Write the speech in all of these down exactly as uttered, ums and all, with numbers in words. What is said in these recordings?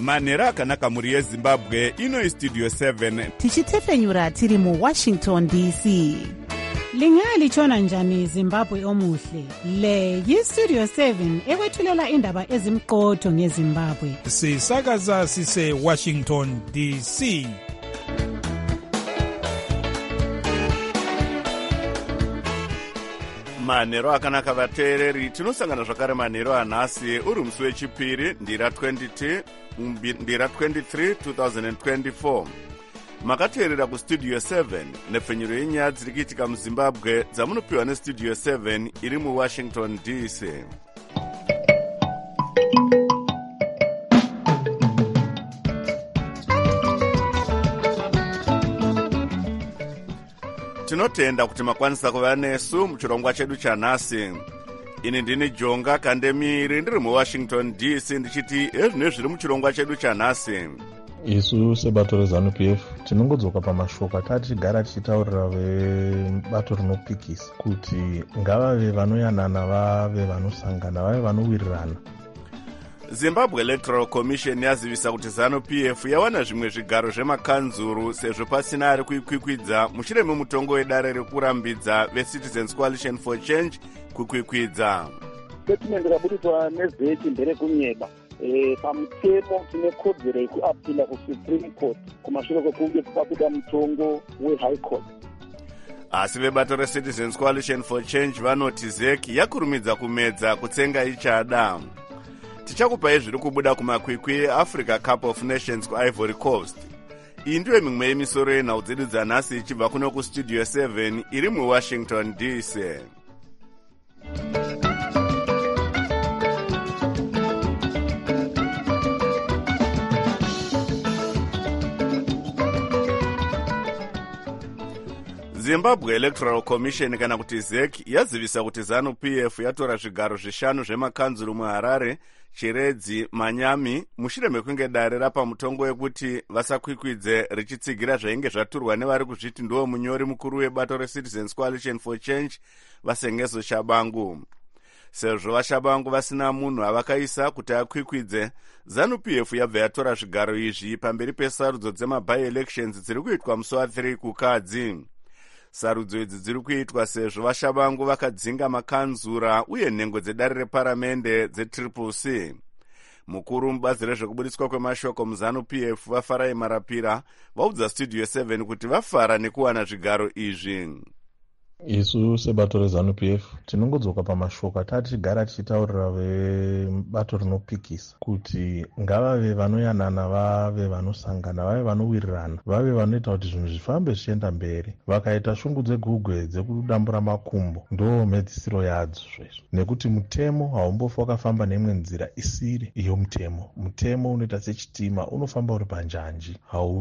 manhero akanaka mhuri yezimbabwe. Ino Studio seven tichitefenyura tiri muWashington D C. Lingalitshona njani Zimbabwe omuhle? Le yiStudio seven ekwethulela indaba ezimqotho ngeZimbabwe. Sisakaza sise Washington D C. manhero akanaka vateereri. Tinosangana zvakare manhero anhasi uri musi wechipiri ndira twenty-two ndira twenty-three twenty twenty-four. Makateerera kuStudio seven nepfenyuro yenyaya dziri kuitika muZimbabwe dzamunopiwa neStudio seven iri muWashington D C. Tinotenda kuti makwanisa kuva nesu muchirongwa chedu chanhasi. Ini ndini Jonga Kandemiri ndiri muWashington D C ndichiti ezvino zviri muchirongwa chedu chanhasi. Isu sebato reZANU-P F tinongodzoka pamashoko atati tigara tichitaurira vebato rinopikisa kuti ngavave vanoyanana, vave vanosangana, vave vanowirirana. Zimbabwe Electoral Commission yazivisa kuti ZANU-P F yawana zvimwe zvigaro zvemakanzuru sezvo pasina ari kuikwikwidza mushure memutongo wedare rekurambidza veCitizens Coalition for Change kukwikwidza. Statement rabudirwa nevheti nderekunyeba. E, pamutemo tine kodzero yekuapila kuSupreme Court kumashure kwekunge kwabuda mutongo weHigh Court. Asi vebato reCitizens Coalition for Change vanoti Z E C yakurumidza kumedza kutsenga ichada. Tichakupai zviri kubuda kumakwikwi eAfrica Cup of Nations kuIvory Coast. Iyi ndiyo mimwe yemisoro yenhau dzedu dzanhasi ichibva kuno kuStudio seven iri muWashington D C. Zimbabwe Electoral Commission kana kuti Z E C yazivisa kuti ZANU-P F yatora zvigaro zvishanu zvemakanzuru muHarare, Chiredzi, Manyami mushure mekunge dare rapa mutongo wekuti vasakwikwidze richitsigira zvainge zvaturwa nevari kuzviti ndiwo munyori mukuru webato reCitizens Coalition for Change vaSengezo Shabangu. Sezvo vaShabangu vasina munhu avakaisa kuti akwikwidze, ZANU-P F yabva yatora zvigaro izvi pamberi pesarudzo dzema-by-elections dziri kuitwa musi wa3 kukadzi. Sarudzo idzi dziri kuitwa sezvo vaShabangu vakadzinga makanzura uye nhengo dzedare reparamende dzetriple C. Mukuru mubazi rezvekubudiswa kwemashoko muZANU-P F vaFarai Marapira vaudza Studio seven kuti vafara nekuwana zvigaro izvi. Isu sebato reZANU-P F tinongodzoka pamashoko atati tigara tichitaurira vebato rinopikisa kuti ngavave vanoyanana, vave vanosangana, vave vanowirirana, vave vanoita kuti zvinhu zvifambe zvichienda mberi. Vakaita shungu dzegugwe dzekudambura makumbo ndo mhedzisiro yadzo zvezvo, nekuti mutemo haumbofa wakafamba neimwe nzira isiri iyo mutemo. Mutemo unoita sechitima, unofamba uri panjanji,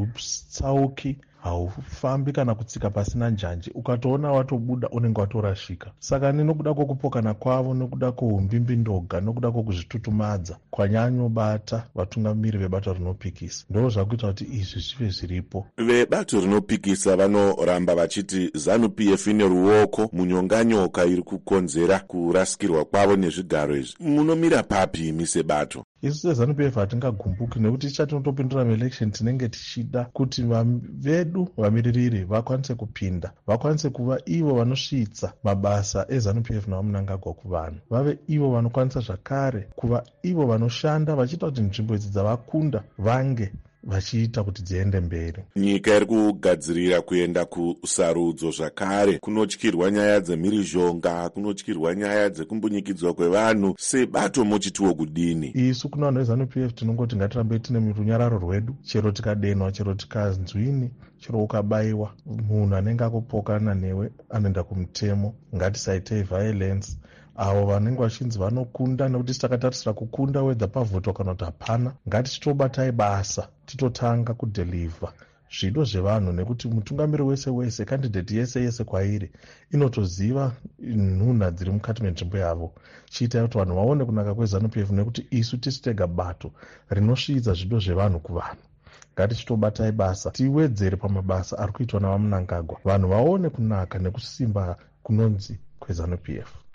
hautsauki, haufambi kana kutsika pasina njanji. Ukatoona watobuda unenge watorashika. Saka nenokuda kwokupokana kwavo, nokuda kwoumbimbindoga, nokuda kwokuzvitutumadza kwanyanyobata vatungamiri vebato rinopikisa, ndo zvakuita kuti izvi zvive zviripo. Vebato rinopikisa vanoramba vachiti ZANU-P F ine ruoko munyonganyoka iri kukonzera kurasikirwa kwavo nezvigaro izvi. Munomira papi imi sebato? Isu seZANU-P F hatingagumbuki, nekuti tichatinotopindura maelection tinenge tichida kuti vedu vamiririri vakwanise kupinda, vakwanise kuva ivo vanosvitsa mabasa eZANU-P F navamunangagwa kuvanhu, vave ivo vanokwanisa zvakare kuva ivo vanoshanda vachiita kuti nzvimbo idzi dzavakunda vange vachiita kuti dziende mberi. Nyika iri kugadzirira kuenda kusarudzo zvakare, kunotyirwa nyaya dzemhirizhonga, kunotyirwa nyaya dzekumbunyikidzwa kwevanhu. Sebato muchitiwo kudini? Isu kuna vanhu veZANU-P F tinongoti ngatirambe tine runyararo rwedu, chero tikadenwa, chero tikanzwini, chero ukabayiwa, munhu anenge akupokana newe anoenda kumutemo. Ngatisaitei violence. Avo vanenge vachinzi vanokunda, nekuti takatarisira kukunda wedza pavhoto kana kuti hapana, ngatichitobatai basa titotanga kudheliva zvido zvevanhu, nekuti mutungamiri wese wese, kandidheti yese yese kwairi inotoziva nhunha dziri mukati menzvimbo yavo. Chiita kuti vanhu vaone kunaka kweZANU-P F, nekuti isu tisitega bato rinosvidza zvido zvevanhu kuvanhu. Ngatichitobatai basa, tiwedzere pamabasa ari kuitwa navamunangagwa, vanhu vaone kunaka nekusimba kunonzi kweZANU-P F.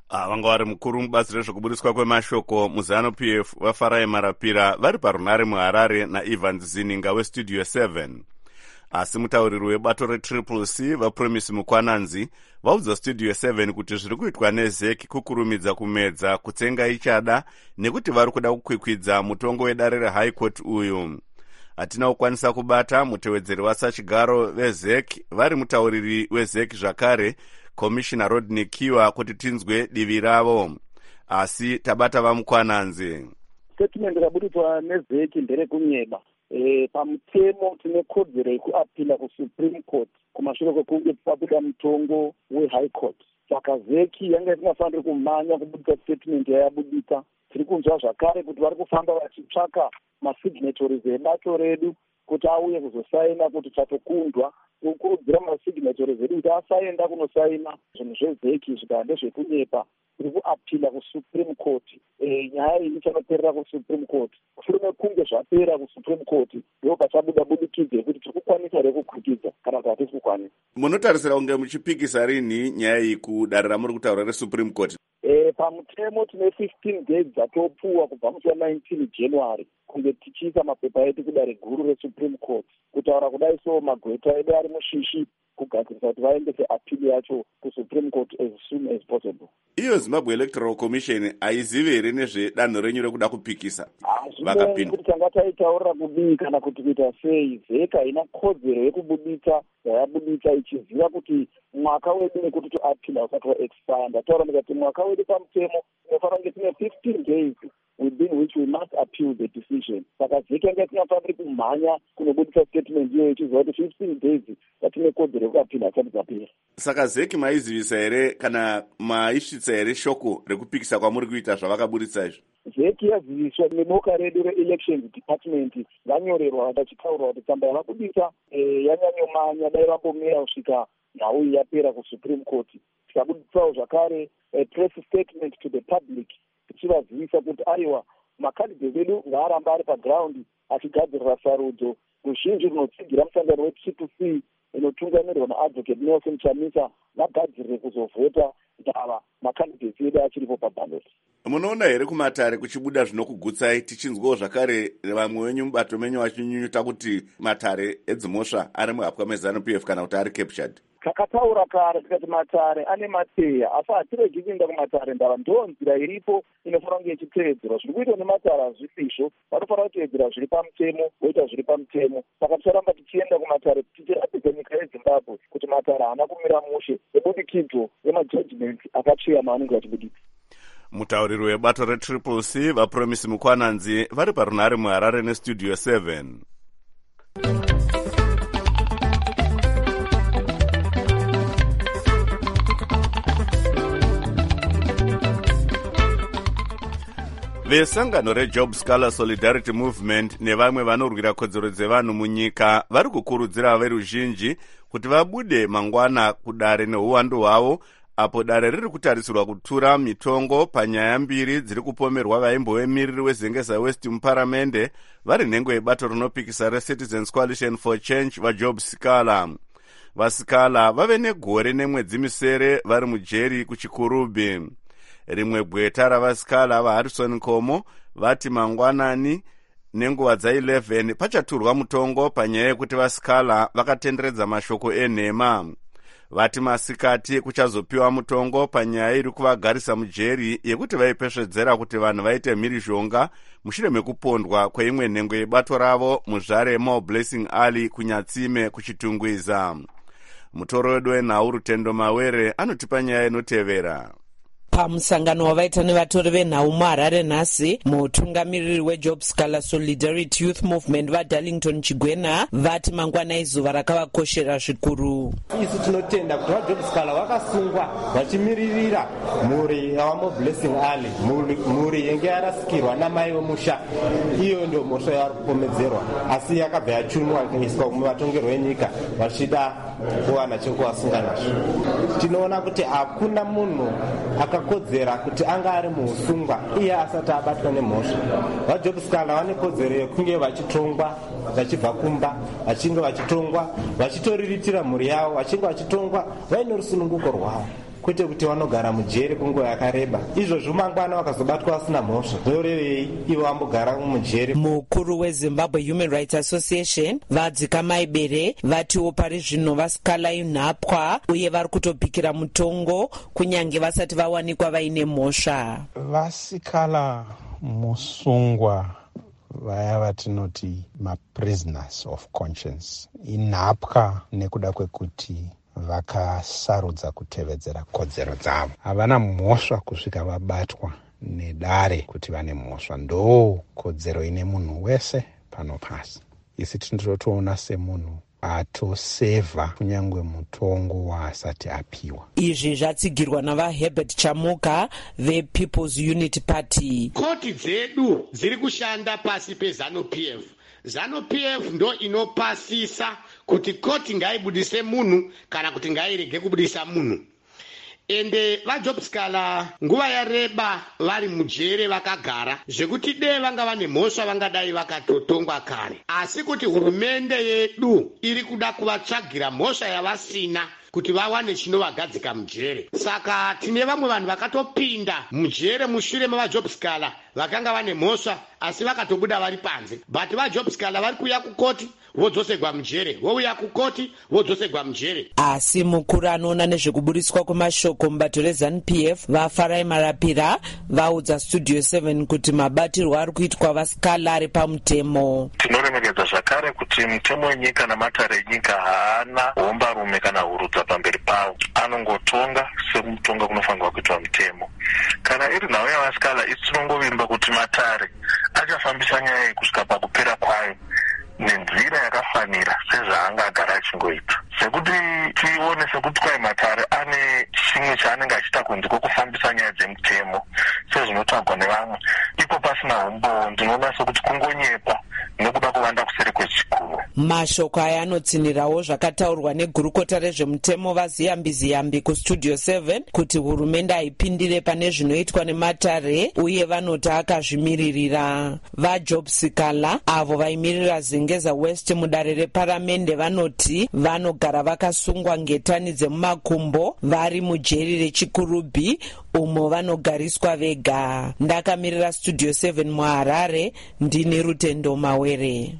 vanga vari mukuru mubazi rezvekubudiswa kwemashoko muZANU P F vaFarai Marapira vari parunare muHarare naEvans Zininga westudio seven. Asi mutauriri webato retriple C vaPromise Mukwananzi vaudza studio seven kuti zviri kuitwa neZEC kukurumidza kumedza kutsenga ichada nekuti vari kuda kukwikwidza mutongo wedare reHigh Court uyu. Hatina kukwanisa kubata mutevedzeri wasachigaro veZEC vari mutauriri weZEC zvakare Commissioner Rodney Kiwa kuti tinzwe divi ravo. Asi tabata vaMukwananzi. Statement raburitwa neZEC nderekunyeba. E, pamutemo tine kodzero yekuapila kuSupreme Court kumashure kwekunge pabuda mutongo weHigh Court. Saka ZEC yanga isingafaniri kumanya kubudisa statement yayabudisa. Tiri kunzwa zvakare kuti vari kufamba vachitsvaka masignatories ebato redu kuti auye kuzosaina kuti chatokundwa. Kukurudzira masignatories edu kuti asaenda kunosaina zvinhu zveZEC zvikava ndezvekunyepa. Tiri kuapila kuSupreme Court. E, nyaya iyi ichanoperera kuSupreme Court. Shure mekunge zvapera kuSupreme Court ndo pachabuda budikidza yekuti tiri kukwanisa here kukwikidza kana kuti hatisi kukwanisa. Munotarisira kunge muchipikisa rini nyaya iyi kudare ramuri kutaura reSupreme Court? E, pamutemo tine fifteen days dzatopuwa kubva musi wa19 January kunge tichiisa mapepa edu kudare guru reSupreme Court kutaura kudai so magweta edu ari mushishi kugadzirisa kuti vaendese apili yacho kuSupreme Court as soon as possible. Iyo Zimbabwe Electoral Commission aizive here nezvedanho renyu rekuda kupikisa vakapinda kuti tanga taitaurira kudii kana kuti kuita sei. ZEC haina kodzero yekubudisa yayabudisa ichiziva kuti mwaka wedu nekuti toapila usati waexpire. Ndataura ndikati mwaka wedu pamutemo unofanira kunge tine fifteen days within which we must appeal the decision. Saka ZEC yanga isingafaniri kumhanya kunobudisa statement iyoyo ichiziva kuti fifteen days tatine kodzero yekuapila asati dzapera. Saka ZEC maizivisa here kana maisvitsa here shoko rekupikisa kwamuri kuita zvavakabudisa izvi? ZEC yaziviswa neboka redu reelections department vanyorerwa vachitaurwa kuti tsamba yavabudisa e, yanyanyomanya dai vambomera kusvika nhau iyi yapera kuSupreme Court. Tikabudisawo zvakare a press statement to the public tichivazivisa kuti aiwa makandidate edu ngaaramba ari paground achigadzirira sarudzo. Ruzhinji runotsigira musangano wetriple C inotungamirwa naadvocate Nelson Chamisa vagadzirire kuzovhota kuti ava makandidates edu achiripo paballot. Munoona here kumatare kuchibuda zvinokugutsai tichinzwawo zvakare vamwe wenyu mubato menyu vachinyunyuta kuti matare edzimhosva ari muhapwa meZANU P F kana kuti ari captured? Takataura kare tikati matare ane mateya asi hatiregi kuenda kumatare ndava ndo nzira iripo inofanira kunge ichiteedzerwa. Zviri kuitwa nematare hazvisizvo, vanofanira kuteedzera zviri pamutemo voita zviri pamutemo. Saka ticharamba tichienda kumatare tichiratidza nyika yeZimbabwe kuti matare haana kumira mushe ebudikidzo yemajudgment akachiyama anenge achibudika. Mutauriri webato retriple C vaPromise Mukwananzi vari parunare muHarare nestudio seven. Vesangano reJob Scholar Solidarity Movement nevamwe vanorwira kodzero dzevanhu munyika vari kukurudzira veruzhinji kuti vabude mangwana kudare neuwandu hwavo apo dare riri kutarisirwa kutura mitongo panyaya mbiri dziri kupomerwa vaimbovemiriri weZengeza West muparamende vari nhengo yebato rinopikisa reCitizens Coalition for Change vaJob Scholar. VaScholar vave negore nemwedzi misere vari mujeri kuchikurubhi. Rimwe gweta ravaScholar vaHarrison Komo vati mangwanani nenguva dza11 pachaturwa mutongo panyaya yekuti vaScholar vakatenderedza mashoko enhema. Vati masikati kuchazopiwa mutongo panyaya iri kuvagarisa mujeri yekuti vaipesvedzera kuti vanhu vaite mhirizhonga mushure mekupondwa kweimwe nhengo yebato ravo muzvare Mo Blessing Ali kuNyatsime kuchitungwiza. Mutoro wedu wenhau Rutendo Mawere anotipa nyaya inotevera. Pamusangano wavaita nevatori venhau muHarare nhasi, mutungamiriri weJob Scholar Solidarity Youth Movement vaDarlington Chigwena vati mangwana izuva rakavakoshera zvikuru. Isu tinotenda kuti vaJob Scholar vakasungwa vachimiririra mhuri yavamo Blessing Ali, mhuri yenge yarasikirwa namai vomusha. Iyo ndio mhosva yavari kupomedzerwa, asi yakabva yachunwa ikaiswa kuvatongerwo venyika vachida kuwana chekuvasunga nazvo. Tinoona kuti hakuna munhu akakodzera kuti anga ari muusungwa iye asati abatwa nemhosva. VaJob Scholar vane kodzero yekunge vachitongwa vachibva kumba, vachinge vachitongwa vachitoriritira mhuri yavo, vachinge vachitongwa vaine rusununguko rwavo. kwete kuti vanogara mujere kwenguva yakareba. Izvozvo mangwana vakazobatwa vasina mhosva zvorevei ivo vambogara mujere. Mukuru weZimbabwe Human Rights Association vadzikamai bere vatiwo pari zvino vasikala inhapwa uye vari kutopikira mutongo kunyange vasati vawanikwa vaine mhosva. Vasikala musungwa vaya vatinoti maprisoners of conscience inhapwa nekuda kwekuti vakasarudza kutevedzera kodzero dzavo. Havana mhosva kusvika vabatwa nedare kuti vane mhosva. Ndo kodzero ine munhu wese pano pasi. Isi tinotoona semunhu atosevha kunyangwe mutongo waasati apiwa. Izvi zvatsigirwa navaHerbert Chamuka vePeople's Unity Party. Koti dzedu dziri kushanda pasi peZANU-P F. ZANU-P F ndo inopasisa kuti koti ngaibudise munhu kana kuti ngairege kubudisa munhu. Ende vaJobskala nguva yareba vari mujere vakagara zvekuti dei vanga vane mhosva vangadai vakatotongwa kare, asi kuti hurumende yedu iri kuda kuvatsvagira mhosva yavasina kuti vawane chinovagadzika mujere. Saka tine vamwe vanhu vakatopinda mujere mushure mavaJobskala vakanga vane mhosva asi vakatobuda vari panze, but vaJobskala vari kuuya kukoti vodzosegwa mujere, vouya kukoti vodzosegwa mujere. Asi mukuru anoona nezvekubudiswa kwemashoko mubato reZANU-P F vaFarai Marapira vaudza Studio seven kuti mabatirwo ari kuitwa vasikala ari pamutemo. Tinoremekedza zvakare kuti mutemo wenyika namatare enyika haana hombarume kana hurudza pamberi pawo, anongotonga sekutonga kunofanirwa kuitwa mutemo. Kana iri nhau yavasikala isi tinongovimba kuti matare achafambisa nyaya iyi kusvika pakupera kwayo nenzira yakafanira sezvaangagara achingoita, sekuti tione sekuti kwai matare ane chimwe chaanenge achiita kunze kwekufambisa nyaya dzemutemo sezvinotagwa nevamwe, ipo pasina hombowo ndinoona sekuti kungonyepa nekuda kuvanda kuseri kwechikuru. Mashoko aya anotsinirawo zvakataurwa negurukota rezvemutemo vaZiyambi Ziyambi kuStudio seven kuti hurumende haipindire pane zvinoitwa nematare uye vanoti akazvimiririra. VaJobskala avo vaimirira Zengeza West mudare reparamende vanoti vanogara vakasungwa ngetani dzemumakumbo vari mujeri reChikurubi umo vanogariswa vega. Ndakamirira Studio seven muHarare, ndini Rutendo Mawere.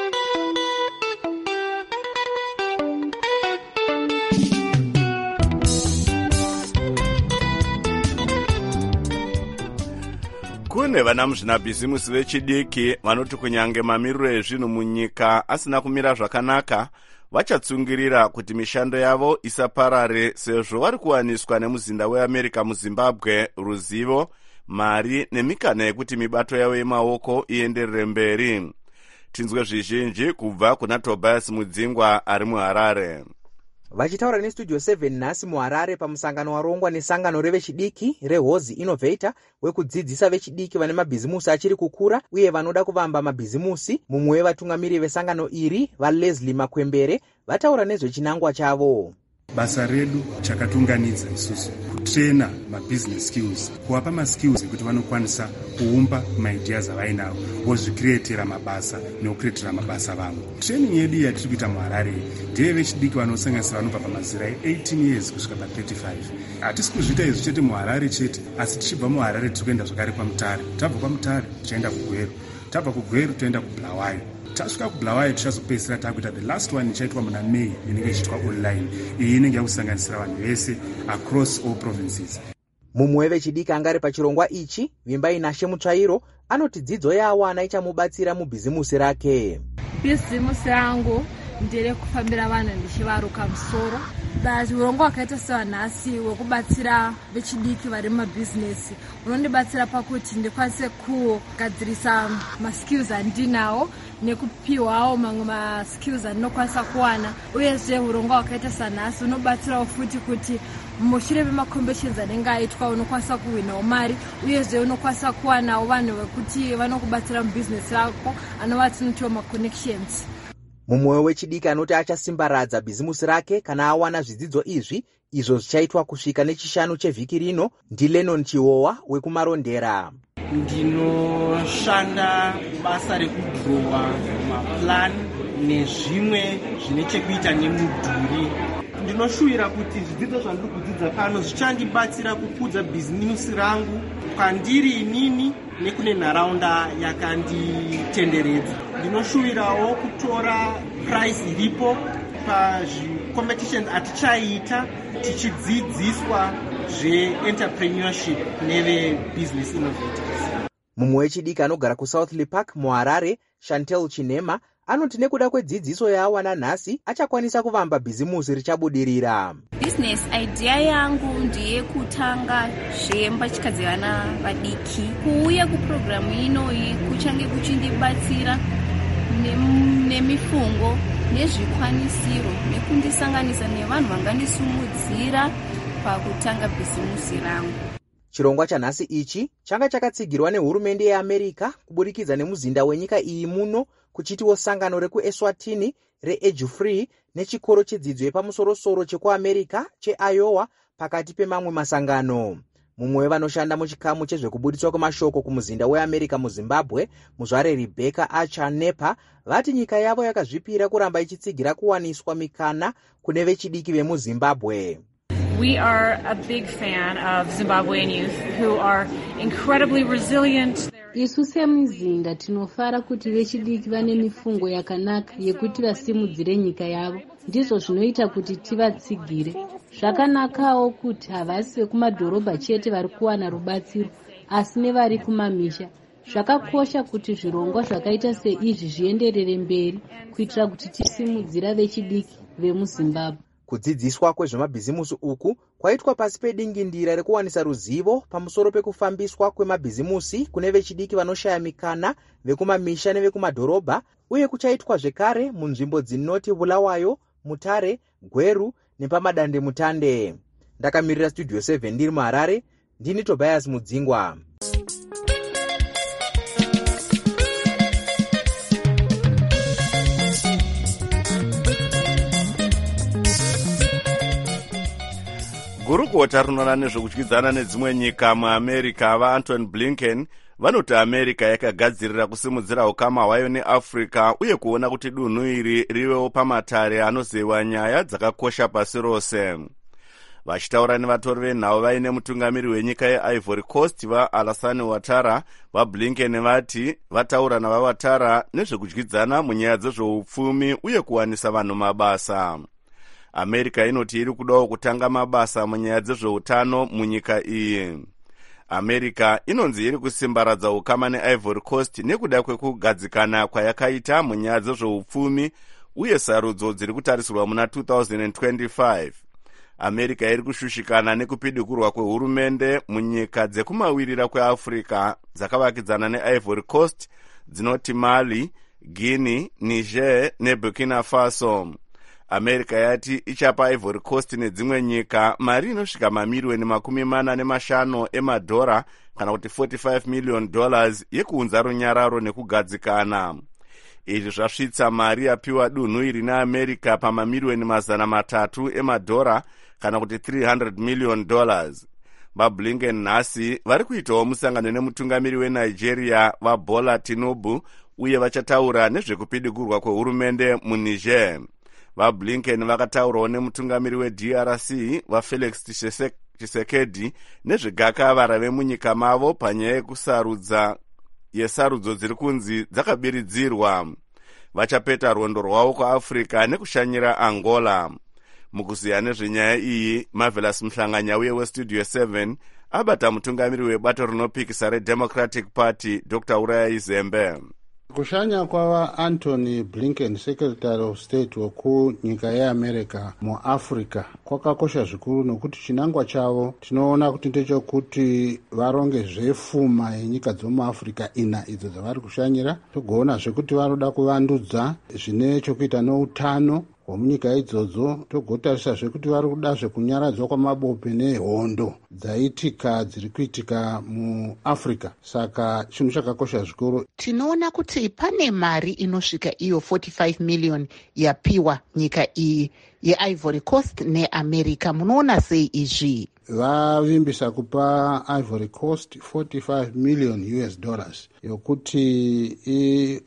Kune vana muzvinabhizimusi vechidiki vanoti kunyange mamiriro ezvinhu munyika asina kumira zvakanaka, vachatsungirira kuti mishando yavo isaparare sezvo vari kuwaniswa nemuzinda weAmerica muZimbabwe ruzivo, mari nemikana yekuti mibato yavo yemaoko ienderere mberi. Tinzwe zvizhinji kubva kuna Tobias Mudzingwa ari muHarare. Vachitaura neStudio seven nhasi muHarare pamusangano warongwa nesangano revechidiki reHozi Innovator wekudzidzisa vechidiki vane mabhizimusi achiri kukura uye vanoda kuvamba mabhizimusi. Mumwe wevatungamiri vesangano iri vaLeslie Makwembere vataura nezvechinangwa chavo. Basa redu chakatunganidza isusu kutrena mabusiness skills, kuwapa maskills ekuti vanokwanisa kuumba maideas avainawo vozvikreatira mabasa nekukreatira mabasa vamwe. Training yedu yatiri kuita muHarare ndeye vechidiki vanosanganisira vanobva pamazera eighteen years kusvika pa thirty-five. Hatisi kuzviita izvi chete muHarare chete, asi tichibva muHarare tiri kuenda zvakare paMutare, tabva paMutare tichaenda kuGweru, tabva kuGweru toenda kuBulawayo, tasvika kuBulawayo tichazopedzisira takuita the last one ichaitwa muna May inenge ichiitwa online. Iyi inenge yakusanganisira vanhu vese across all provinces. Mumwe wevechidiki angari pachirongwa ichi, Vimbai Nashe Mutsvairo, anoti dzidzo yawana ichamubatsira mubhizimusi rake. Bhizimusi rangu ndere kufambira vanhu ndichivaruka musoro. But urongwa wakaita sewanhasi wekubatsira vechidiki vari mumabhizinesi unondibatsira pakuti ndikwanise kugadzirisa maskills andinawo nekupiwawo mamwe maskills andinokwanisa kuwana. Uyezve urongwa wakaita sanhasi unobatsirawo futi kuti mushure memacompetitions anenge aitwa unokwanisa kuwinawo mari, uyezve unokwanisa kuwanawo vanhu vekuti vanokubatsira mubhizinesi rako anova tinotiwo maconnections. Mumwe wechidiki anoti achasimbaradza bhizimusi rake kana awana zvidzidzo izvi izvo zvichaitwa kusvika nechishanu chevhiki rino. NdiLennon Chihowa wekumarondera. Ndinoshanda basa rekudhirowa maplan nezvimwe zvine chekuita nemudhuri. ndinoshuvira kuti zvidzidzo zvandiri kudzidza pano zvichandibatsira kukudza bhizimusi rangu kwandiri inini nekune nharaunda yakanditenderedza. Ndinoshuvirawo kutora prize iripo pazvicompetitions atichaita tichidzidziswa zveentrepreneurship neve-business innovators. Mumwe wechidiki anogara kuSouthly Park muHarare, Chantel Chinema, anoti nekuda kwedzidziso yaawana nhasi achakwanisa kuvamba bhizimusi richabudirira. Business idea yangu ndeyekutanga zvembatya dzevana vadiki. Kuuya kupurogiramu inoyi kuchange kuchindibatsira nemifungo nezvikwanisiro nekundisanganisa nevanhu vangandisumudzira pakutanga bhizimusi rangu. Chirongwa chanhasi ichi changa chakatsigirwa nehurumende yeAmerica kuburikidza nemuzinda wenyika iyi muno, kuchitiwo sangano rekuEswatini reEdge Free nechikoro chedzidzo yepamusoro-soro chekuAmerica cheIowa pakati pemamwe masangano. Mumwe wevanoshanda muchikamu chezvekubudiswa kwemashoko kumuzinda weAmerica muZimbabwe, muzvare Rebecca Archer Nepa, vati nyika yavo yakazvipira kuramba ichitsigira kuwaniswa mikana kune vechidiki vemuZimbabwe. We are a big fan of Zimbabwean youth who are incredibly resilient. Isu semuzinda tinofara kuti vechidiki vane mifungo yakanaka yekuti vasimudzire nyika yavo. Ndizvo zvinoita kuti tivatsigire. Zvakanakawo kuti havasi vekumadhorobha chete vari kuwana rubatsiro, asi nevari kumamisha. Zvakakosha kuti zvirongwa zvakaita seizvi zvienderere mberi kuitira kuti tisimudzira vechidiki vemuZimbabwe. Kudzidziswa kwezvemabhizimusi uku kwaitwa pasi pedingindira rekuwanisa ruzivo pamusoro pekufambiswa kwemabhizimusi kune vechidiki vanoshaya mikana, vekumamisha nevekumadhorobha, uye kuchaitwa zvekare munzvimbo dzinoti Bulawayo, Mutare, Gweru nepamadande mutande. Ndakamirira Studio seven ndiri muHarare, ndini Tobias Mudzingwa. Gurukota rinoona nezvekudyidzana nedzimwe nyika muAmerica vaAntony Blinken vanoti America yakagadzirira kusimudzira ukama hwayo neAfrica uye kuona kuti dunhu iri rivewo pamatare anozewa nyaya dzakakosha pasi rose. Vachitaura nevatori venhau vaine mutungamiri wenyika yeIvory Coast vaAlassane Ouattara, vaBlinken vati vataura navaOuattara nezvekudyidzana munyaya dzezveupfumi uye kuwanisa vanhu mabasa. America inoti iri kudawo kutanga mabasa munyaya dzezveutano munyika iyi. America inonzi iri kusimbaradza ukama neIvory Coast nekuda kwekugadzikana kwayakaita munyaya dzezveupfumi uye sarudzo dziri kutarisirwa muna two thousand twenty-five. America iri kushushikana nekupidigurwa kwehurumende munyika dzekumawirira kweAfrica dzakavakidzana neIvory Coast dzinoti Mali, Guinea, Niger neBurkina Faso. America yati ichapa Ivory Coast nedzimwe nyika mari inosvika mamirioni makumi mana nemashanu emadhora kana kuti forty-five million dollars yekuunza runyararo nekugadzikana. Izvi zvasvitsa mari yapiwa dunhu iri neAmerica pamamirioni mazana matatu emadhora kana kuti three hundred million dollars. VaBlinken nhasi vari kuitawo musangano nemutungamiri weNigeria vaBola Tinubu uye vachataura nezvekupidigurwa kwehurumende muNiger. VaBlinken vakataurawo nemutungamiri weD R C vaFelix Tshisekedi nezvegakavara vemunyika mavo panyaya yekusarudza yesarudzo dziri kunzi dzakabiridzirwa. Vachapeta rwendo rwavo kuAfrica nekushanyira Angola. Mukuziya nezvenyaya iyi, Marvelous Mhlanganyauye weStudio seven abata mutungamiri webato rinopikisa reDemocratic Party Doctor Uraya Zembe. Kushanya kwava Anthony Blinken, Secretary of State wekunyika yeAmerica muAfrica, kwakakosha zvikuru nokuti chinangwa chavo tinoona kuti ndechekuti varonge zvepfuma yenyika dzomuAfrica ina idzo dzavari kushanyira. Togoona zvekuti vanoda kuvandudza zvine chokuita noutano hwemunyika idzodzo. Togotarisa zvekuti vari kuda zvekunyaradzwa kwamabope nehondo dzaitika dziri kuitika muAfrica. Saka chinhu chakakosha zvikuru. Tinoona kuti pane mari inosvika iyo forty-five million yapiwa nyika iyi yeIvory Coast neAmerica. Munoona sei izvi? Vavimbisa kupa Ivory Coast forty-five million U S dollars yokuti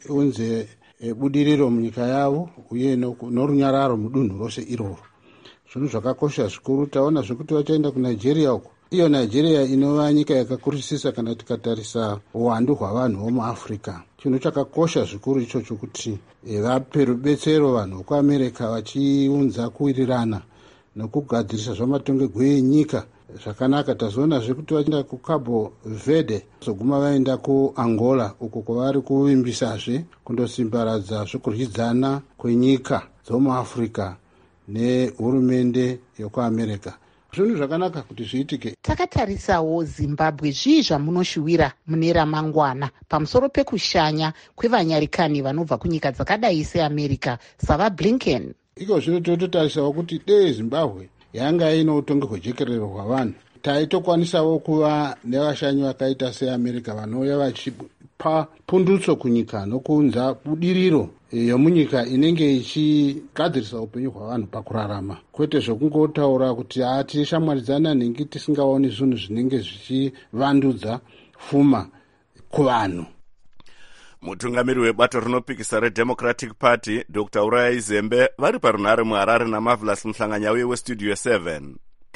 iunze budiriro munyika yavo uye norunyararo mudunhu rose iroro. zvinhu zvakakosha zvikuru. Taona zvekuti vachaenda kunigeria uko, iyo nigeria inova nyika yakakurisisa kana tikatarisa uwandu hwavanhu vomuafrica. Chinhu chakakosha zvikuru ichocho kuti vape rubetsero vanhu vekuamerica vachiunza kuwirirana nokugadzirisa zvamatongerwo enyika zvakanaka. Tazoonazve kuti vachienda kuCabo Verde zoguma vaenda kuAngola uko kwavari kuvimbisazve kundosimbaradza zvekuryidzana kwenyika dzomuafrica nehurumende yokuamerica. Zvinhu zvakanaka kuti zviitike. Takatarisawo Zimbabwe, zvii zvamunoshuwira mune ramangwana pamusoro pekushanya kwevanyarikani vanobva kunyika dzakadai seAmerica savaBlinken? Iko zvino tototarisawo kuti dei Zimbabwe yanga ino utongi hwejekerero hwavanhu, taitokwanisawo kuva nevashanyi vakaita seAmerica vanouya vachipa pundutso kunyika nokuunza budiriro yomunyika inenge ichigadzirisa upenyu hwavanhu pakurarama, kwete zvokungotaura kuti haa tishamwaridzana nhengi tisingaoni zvinhu zvinenge zvichivandudza pfuma kuvanhu. Mutungamiri webato rinopikisa reDemocratic Party Doctor Uraya Izembe vari parunhare muHarare naMarvelous Mhlanganyauye weStudio seven.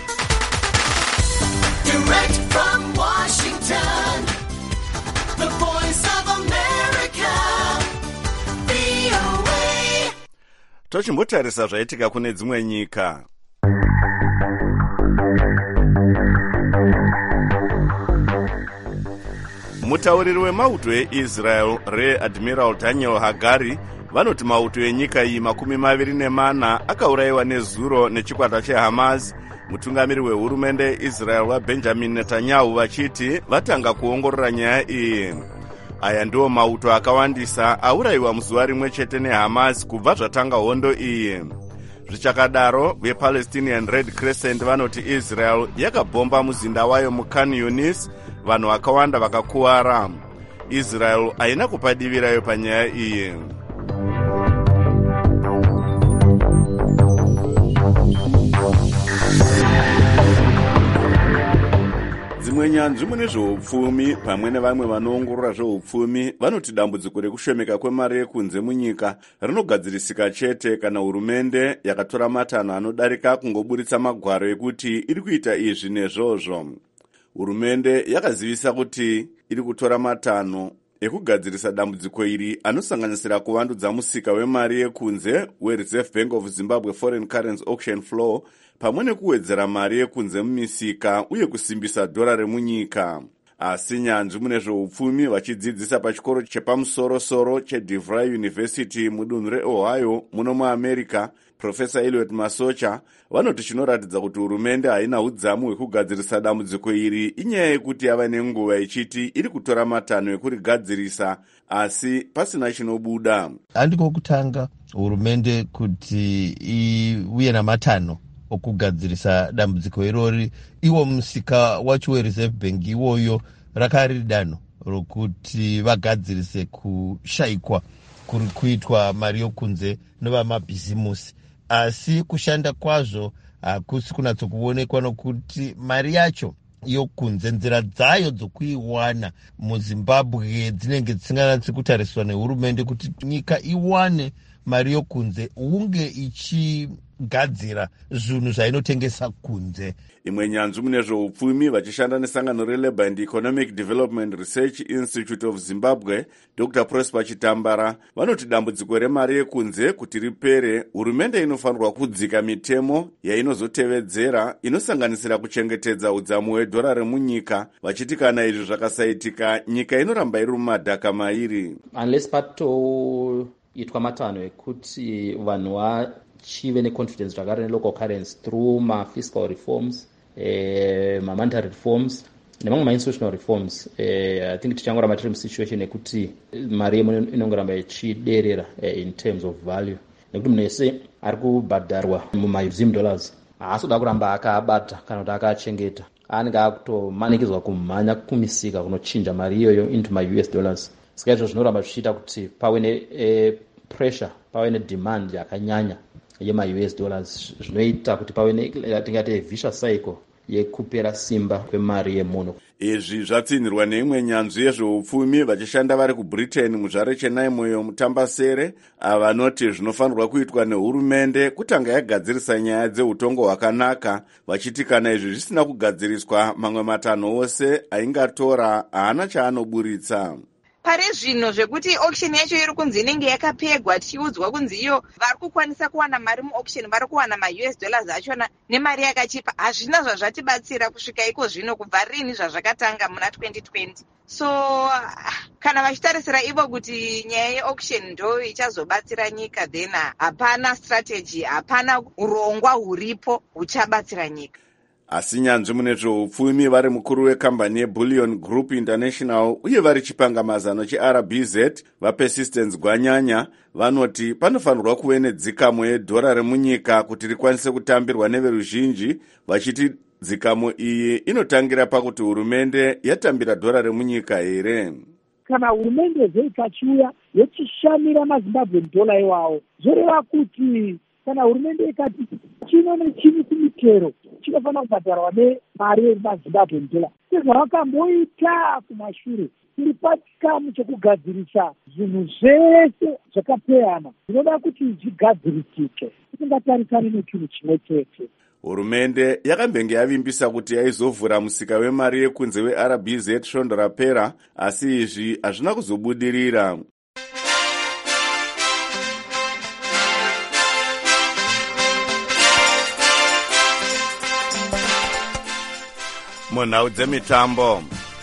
Direct from Washington, the voice of America, V O A. Tochimbotarisa zvaitika kune dzimwe nyika. Mutauriri wemauto eIsrael reAdmiral Daniel Hagari vanoti mauto enyika iyi makumi maviri nemana akaurayiwa nezuro nechikwata cheHamas. Mutungamiri wehurumende yeIsrael waBenjamin Netanyahu vachiti vatanga kuongorora nyaya iyi. Aya ndiwo mauto akawandisa aurayiwa muzuva rimwe chete neHamas kubva zvatanga hondo iyi. Zvichakadaro, vePalestinian Red Crescent vanoti Israel yakabhomba muzinda wayo muKhan Yunis, vanhu vakawanda vakakuwara. Israel haina kupadivirayo panyaya iyi. Dzimwe nyanzvi mune zveupfumi pamwe nevamwe vanoongorora zveupfumi vanoti dambudziko rekushomeka kwemari yekunze munyika rinogadzirisika chete kana hurumende yakatora matanho anodarika kungoburitsa magwaro ekuti iri kuita izvi nezvozvo. Hurumende yakazivisa kuti iri kutora matanho ekugadzirisa dambudziko iri anosanganisira kuvandudza musika wemari yekunze weReserve Bank of Zimbabwe Foreign Currency Auction Floor pamwe nekuwedzera mari yekunze mumisika uye kusimbisa dhora remunyika. Asi nyanzvi mune zveupfumi vachidzidzisa pachikoro chepamusoro-soro cheDeVry University mudunhu reOhio muno muAmerica, Profesa Eliot Masocha vanoti chinoratidza kuti hurumende haina udzamu hwekugadzirisa dambudziko iri inyaya yekuti yava nenguva ichiti iri kutora matanho ekurigadzirisa asi pasina chinobuda. Handiko kutanga hurumende kuti iuye namatanho okugadzirisa dambudziko irori. Iwo musika wacho weReserve Bank iwoyo rakari danho rokuti vagadzirise kushayikwa kuri kuitwa mari yokunze nevamabhizimusi, asi kushanda kwazvo hakusi kunatsokuonekwa nokuti mari yacho yokunze nzira dzayo dzokuiwana muZimbabwe dzinenge dzisinganatsi kutariswa nehurumende kuti nyika iwane mari yokunze hunge ichigadzira zvinhu zvainotengesa kunze. Imwe nyanzvi mune zveupfumi vachishanda nesangano reLabour and Economic Development Research Institute of Zimbabwe Doctor Prosper Chitambara vanoti dambudziko remari yekunze kuti ripere hurumende inofanirwa kudzika mitemo yainozotevedzera inosanganisira kuchengetedza udzamu hwedhora remunyika, vachiti kana izvi zvakasaitika nyika inoramba iri mumadhaka mairi. Unless patoitwa matanho ekuti vanhu vachive neconfidence zvakare nelocal currency through mafiscal reforms, eh, ma-monetary reforms nemamwe ma-institutional reforms, eh, I think tichangoramba tiri musituation yekuti mari yemu inongoramba ichiderera eh, in terms of value, nekuti munhu ese ari kubhadharwa mumaUSD dollars haasi kuda kuramba akaabata kana kuti akaachengeta, anenge akutomanikidzwa kumhanya kumisika kunochinja mari iyoyo into maUS dollars. Saka izvo zvinoramba zvichiita kuti pave nepressure, pave nedemand yakanyanya yemaUS dollars, zvinoita kuti pave netingati vicious cycle yekupera simba kwemari yemunhu. Izvi zvatsinhirwa neimwe nyanzvi yezveupfumi vachishanda vari kubritain muzvare chenaimoyo mutambasere, avanoti zvinofanirwa kuitwa nehurumende kutanga yagadzirisa nyaya dzeutongo hwakanaka, vachiti kana izvi zvisina kugadziriswa mamwe matanho ose aingatora haana chaanoburitsa. Pari zvino zvekuti auction yacho iri kunzi inenge yakapegwa, tichiudzwa kunzi iyo vari kukwanisa kuwana mari muauction, vari kuwana ma U S dollars achona nemari yakachipa, hazvina zvazvatibatsira kusvika iko zvino kubva rini zvazvakatanga muna twenty twenty. So kana vachitarisira ivo kuti nyaya yeauction ndo ichazobatsira nyika, then hapana strategy, hapana urongwa huripo huchabatsira nyika. Asi nyanzvi mune zveupfumi vari mukuru wekambani yeBullion Group International uye vari chipangamazano cheR B Z vaPersistence Gwanyanya vanoti panofanirwa kuve nedzikamo yedhora remunyika kuti rikwanise kutambirwa neveruzhinji, vachiti dzikamo iyi inotangira pakuti hurumende yatambira dhora remunyika here. Kana hurumende zveikachiuya yochishamira maZimbabwean dollar iwawo, zvoreva kuti kana hurumende ikati chino nechini kumitero chinofanira kubhadharwa nemari yemaZimbabwean dollar, sezvavakamboita kumashure tiri pachikamu chekugadzirisa zvinhu zvese zvakapeyana zvinoda kuti zvigadzirisike, tisingatarisani nechinhu chimwe chete. Hurumende yakambenge yavimbisa kuti yaizovhura musika wemari yekunze weR B Z svondo rapera, asi izvi hazvina kuzobudirira. Munhau dzemitambo,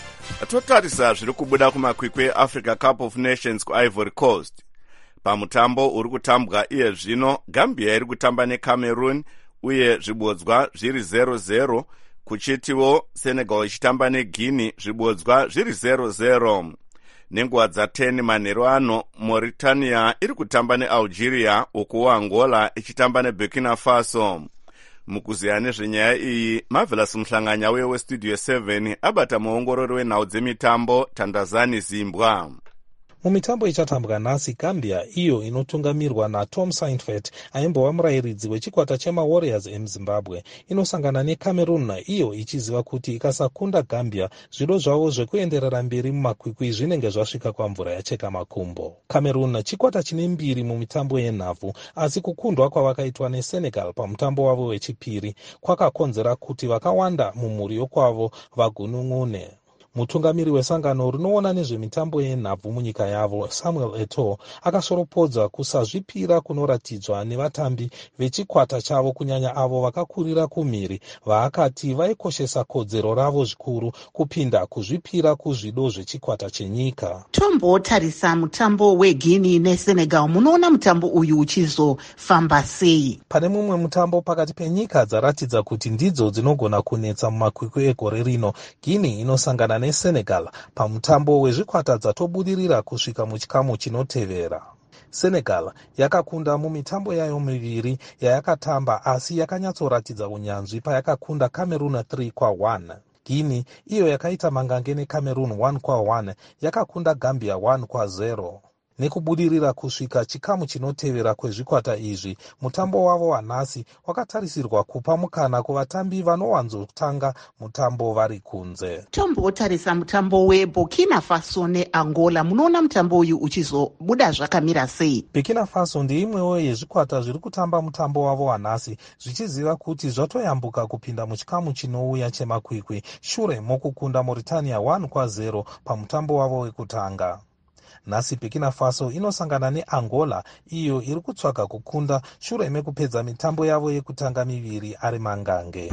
totarisa zviri kubuda kumakwikwi eAfrica Cup of Nations kuIvory Coast. Pamutambo uri kutambwa iye zvino, Gambia iri kutamba neCameroon uye zvibodzwa zviri zero zero, kuchitiwo Senegal ichitamba neGuinea zvibodzwa zviri zero zero. Nenguva dza10 manheru ano, Mauritania iri kutamba neAlgeria, uku Angola ichitamba neBurkina Faso. Mukuziya nezvenyaya iyi, Marvelous Mhlanganya weStudio seven abata muongorori wenhau dzemitambo Tandazani Zimbwa. Mumitambo ichatambwa nhasi, Gambia iyo inotungamirwa naTom Saintfiet aimbova murayiridzi wechikwata chemaWarriors emuZimbabwe inosangana neCameroon iyo ichiziva kuti ikasakunda Gambia zvido zvavo zvekuenderera mberi mumakwikwi zvinenge zvasvika kwamvura yacheka makumbo. Cameroon chikwata chine mbiri mumitambo yenhabvu, asi kukundwa kwavakaitwa neSenegal pamutambo wavo wechipiri kwakakonzera kuti vakawanda mumhuri yokwavo vagunun'une. Mutungamiri wesangano rinoona nezvemitambo yenhabvu munyika yavo, Samuel Eto'o, akasoropodza kusazvipira kunoratidzwa nevatambi vechikwata chavo, kunyanya avo vakakurira kumhiri, vaakati vaikoshesa kodzero ravo zvikuru kupinda kuzvipira kuzvido zvechikwata chenyika. Tombotarisa mutambo weGuinea neSenegal, munoona mutambo uyu uchizofamba sei? Pane mumwe mutambo pakati penyika dzaratidza kuti ndidzo dzinogona kunetsa mumakwikwi egore rino, Guinea inosangana neSenegal pamutambo wezvikwata dzatobudirira kusvika muchikamu chinotevera. Senegal yakakunda mumitambo yayo miviri yayakatamba, asi yakanyatsoratidza unyanzvi payakakunda Cameroon three kwa one. Guinea iyo yakaita mangange neCameroon one kwa one yakakunda Gambia one kwa zero. Nekubudirira kusvika chikamu chinotevera kwezvikwata izvi, mutambo wavo wanhasi wakatarisirwa kupa mukana kuvatambi vanowanzotanga mutambo vari kunze. Tombotarisa mutambo weBurkina Faso neAngola, munoona mutambo uyu uchizobuda zvakamira sei? Burkina Faso ndeimwewo yezvikwata zviri kutamba mutambo wavo wanhasi zvichiziva kuti zvatoyambuka kupinda muchikamu chinouya chemakwikwi shure mokukunda Mauritania one kwa zero pamutambo wavo wekutanga. Nhasi Burkina Faso inosangana neAngola iyo iri kutsvaga kukunda shure mekupedza mitambo yavo yekutanga miviri ari mangange.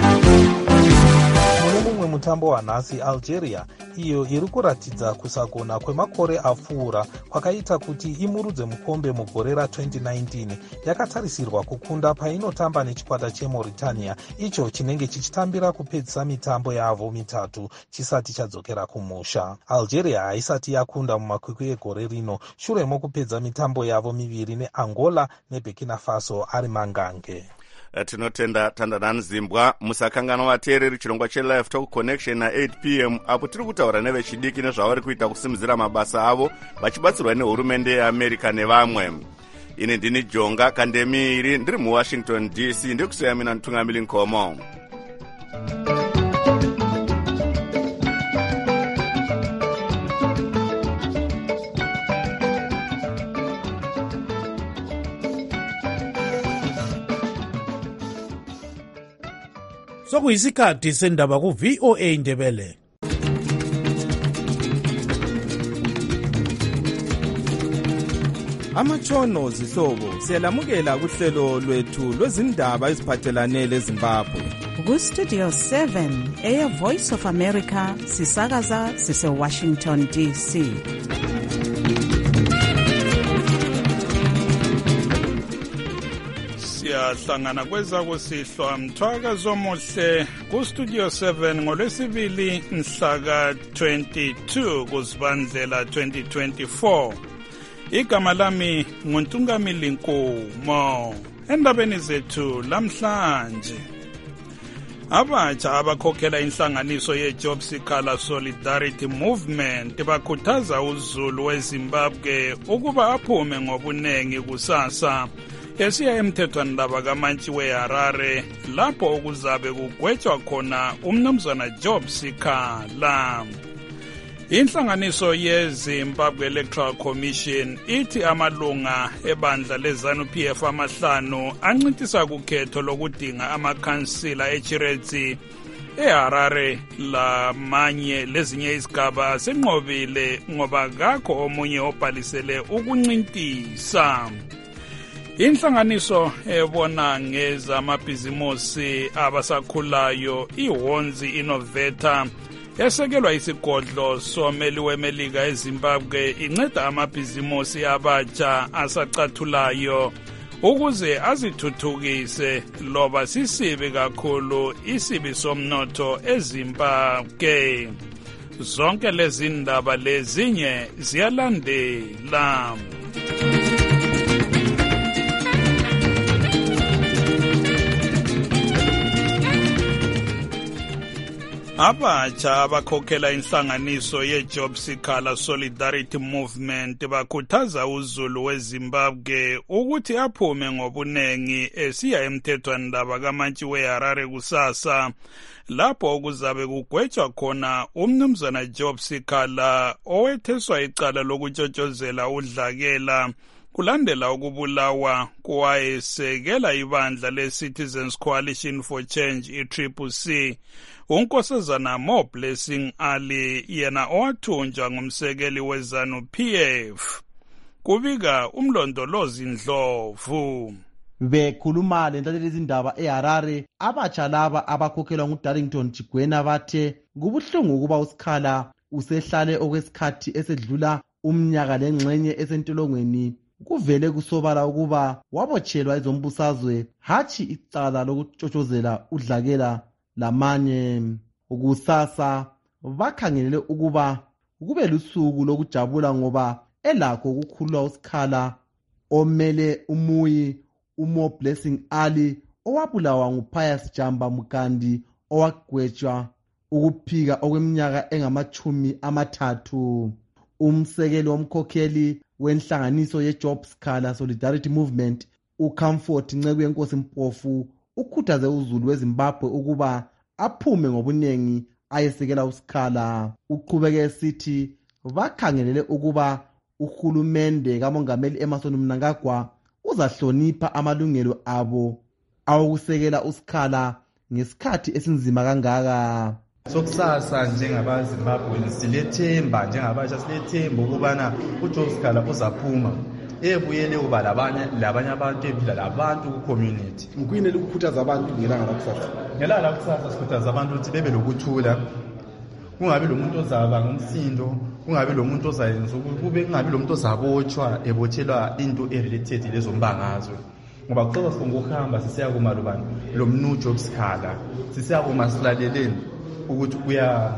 Mune mumwe mutambo wanhasi, Algeria iyo iri kuratidza kusagona kwemakore apfuura kwakaita kuti imurudze mukombe mugore ratwenty nineteen yakatarisirwa kukunda painotamba nechikwata cheMauritania, icho chinenge chichitambira kupedzisa mitambo yavo mitatu chisati chadzokera kumusha. Algeria haisati yakunda mumakwikwi egore rino shure mokupedza mitambo yavo miviri neAngola neBurkina Faso ari mangange. Tinotenda Tandazani Zimbwa. Musakangana vateereri chirongwa cheLive Talk Connection na eight p m apo tiri kutaura nevechidiki nezvavari kuita kusimudzira mabasa avo vachibatsirwa nehurumende yeAmerica nevamwe. Ini ndini Jonga Kandemiri ndiri muWashington D C, ndikusiyamina Ntungamili Nkomo. sokuyisikhathi sendaba ku-V O A Ndebele. Amatshono zihlobo siyalamukela kuhlelo lwethu lwezindaba eziphathelane leZimbabwe. Ku-Studio seven, Air Voice of America, sisakaza sise-Washington D C. Siyahlangana kweza kusihlwa mthwakazo omuhle ku-Studio seven ngolwesibili mhlaka twenty-two kuZibandlela twenty twenty-four. Igama lami nguNtungamili Nkomo. Endabeni zethu lamhlanje, abatsha abakhokhela inhlanganiso ye-Job Seeker Solidarity Movement bakhuthaza uZulu weZimbabwe ukuba aphume ngobunengi kusasa esiya emthethwandaba kaMantshi weHarare lapho okuzabe kugwetshwa khona umnumzana Job Seeker. Inhlanganiso yeZimbabwe Electoral Commission ithi amalunga ebandla leZANU-P F amahlanu ancintisa kukhetho lokudinga amakhansila eChiredzi, eHarare lamanye lezinye izigaba senqobile ngoba kakho omunye obhalisele ukuncintisa. Inhlanganiso ebona ngezamabhizimusi abasakhulayo iHonzi Innovator esekelwa isigodlo someli weMelika eZimbabwe inceda amabhizimusi abatsha asacathulayo ukuze azithuthukise loba sisibi kakhulu isibi somnotho eZimbabwe. Zonke lezi ndaba lezinye ziyalandela. Abatsha abakhokhela inhlanganiso ye-Job Seeker Solidarity Movement bakhuthaza uZulu weZimbabwe ukuthi aphume ngobunengi esiya emthethwandaba kaMantshi weHarare kusasa lapho okuzabe kugwetshwa khona umnumzana Job Seeker owetheswa icala lokutshotshozela udlakela kulandela ukubulawa kowayesekela ibandla le-Citizens Coalition for Change i-C C C. Unkosazana Mo Blessing Ali yena owathunjwa ngumsekeli weZANU-P F. Kubika umlondolozi Ndlovu. Bekhuluma lentatheleli izindaba eHarare, abatsha laba abakhokhelwa nguDarlington Chigwena bathe kubuhlungu ukuba uSikhala usehlale okwesikhathi esedlula umnyaka lengxenye esentolongweni kuvele kusobala ukuba wabotshelwa ezombusazwe hatshi icala lokutshotshozela udlakela lamanye. Kusasa bakhangelele ukuba kube lusuku lokujabula ngoba elakho ukukhulula uSikhala omele umuyi uMo Blessing Ali owabulawa nguPius Jamba Mukandi owagwetshwa ukuphika okweminyaka engamachumi amathathu. Umsekeli womkhokheli wenhlanganiso ye-Job Seeker Solidarity Movement uComfort Nceke Nkosi Mpofu ukhuthaze uZulu weZimbabwe ukuba aphume ngobunengi ayesekela uSikhala. Uqhubeke esithi bakhangelele ukuba uhulumende kaMongameli Emmerson Mnangagwa uzahlonipha amalungelo abo awokusekela uSikhala ngesikhathi esinzima kangaka. Sokusasa njengabaZimbabwe silethemba njengabatsha silethemba ukubana uJob Seeker uzaphuma ebuyele uba labanye labanye abantu ephila labantu ku-community. Ngikuyini elikukhuthaza abantu ngelanga lakusasa? Ngelanga lakusasa sikhuthaza abantu ukuthi bebe lokuthula, kungabi lo muntu ozaba ngomsindo, kungabi lo muntu ozayenza kube kungabi lo muntu ozabotshwa ebotshelwa into erelated lezombangazwe. Ngoba kuxoxa sifuna ukuhamba sisiya kuma lobani lo mnu Job Seeker sisiya kuma silaleleni ukuthi kuya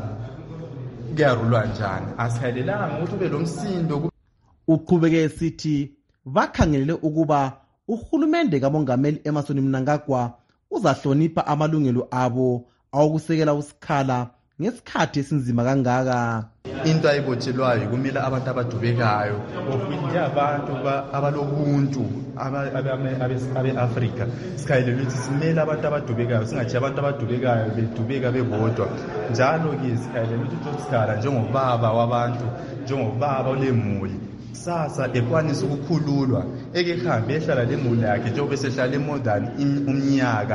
kuyarulwa njani, asikhalelanga ukuthi ube lo msindo. Uqhubeke esithi bakhangelele ukuba uhulumende kaMongameli Emmerson Mnangagwa uzahlonipha amalungelo abo awokusekela uSikhala ngesikhathi esinzima kangaka. Into ayibotshelwayo kumele abantu abadubekayo okwindi abantu abalobuntu abe-Afrika sikhayelele ukuthi simele abantu abadubekayo singathi abantu abadubekayo bedubeka bebodwa. Njalo-ke sikhayelele ukuthi uJob Seeker njengobaba wabantu, njengobaba olemuli sasa ekwanisa ukukhululwa eke hambe ehlala lemuli yakhe njengoba esehlala more than umnyaka.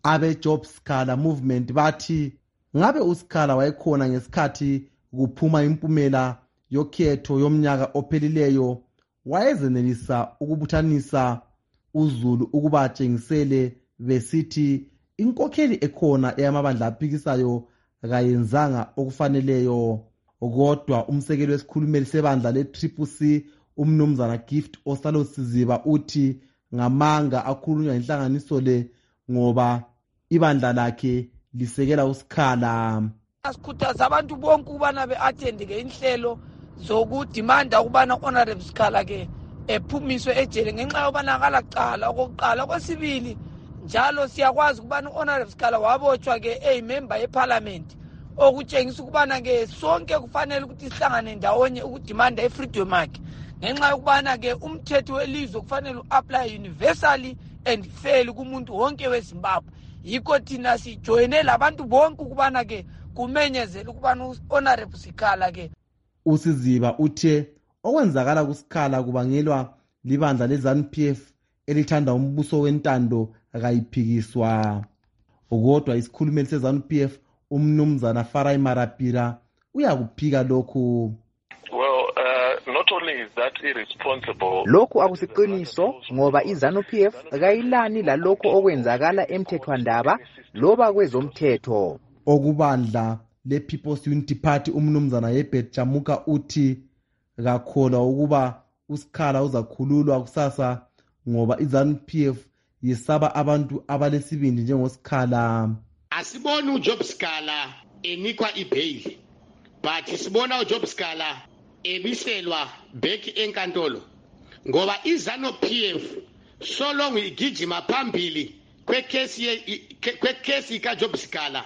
abe-Job Scholar Movement bathi ngabe uSkhala wayekhona ngesikhathi kuphuma impumela yokhetho yomnyaka ophelileyo wayezenelisa ukubuthanisa uZulu ukuba atshengisele besithi inkokheli ekhona eyamabandla aphikisayo kayenzanga okufaneleyo. Kodwa umsekeli wesikhulumeli sebandla le-Triple C umnumzana Gift Osalo Siziba uthi ngamanga akhulunywa inhlanganiso le ngoba ibandla lakhe lisekela uSkhala. Asikhuthaza abantu bonke ukubana be-attend ke inhlelo zokudimanda ukubana Honorable Skhala ke ephumiswe ejele ngenxa yobonakala cala okokuqala. Kwesibili njalo siyakwazi ukubana Honorable Skhala wabotshwa ke eyimember yeparliament okutshengisa ukubana ke sonke kufanele ukuthi sihlangane ndawonye ukudimanda ifreedom yakhe ngenxa yokubana ke umthetho welizwe kufanele uapply universally and fairly kumuntu wonke weZimbabwe. Yikho thina sijoyine labantu bonke ukubana ke kumenyezela ukubana Honorable Skhala ke. uSiziba uthe okwenzakala kuSkhala kubangelwa libandla leZANU-P F elithanda umbuso wentando akayiphikiswa. Kodwa isikhulumeli seZANU-P F umnumzana Farai Marapira uyakuphika lokhu. Well, uh, not only is that irresponsible, lokhu akusiqiniso ngoba iZANU-P F kayilani lalokho okwenzakala emthethwandaba loba kwezomthetho. Okubandla le-People's Unity Party umnumzana Herbert Chamuka uthi kakholwa ukuba uSkhala uzakhululwa kusasa ngoba iZANU-P F yesaba abantu abalesibindi njengoSkhala. Asibona uJob Skhala enikwa ibail but sibona uJob Skhala ebiselwa back enkantolo ngoba iZANU-P F so long igijima phambili kwekesi kwekesi kaJob Skhala.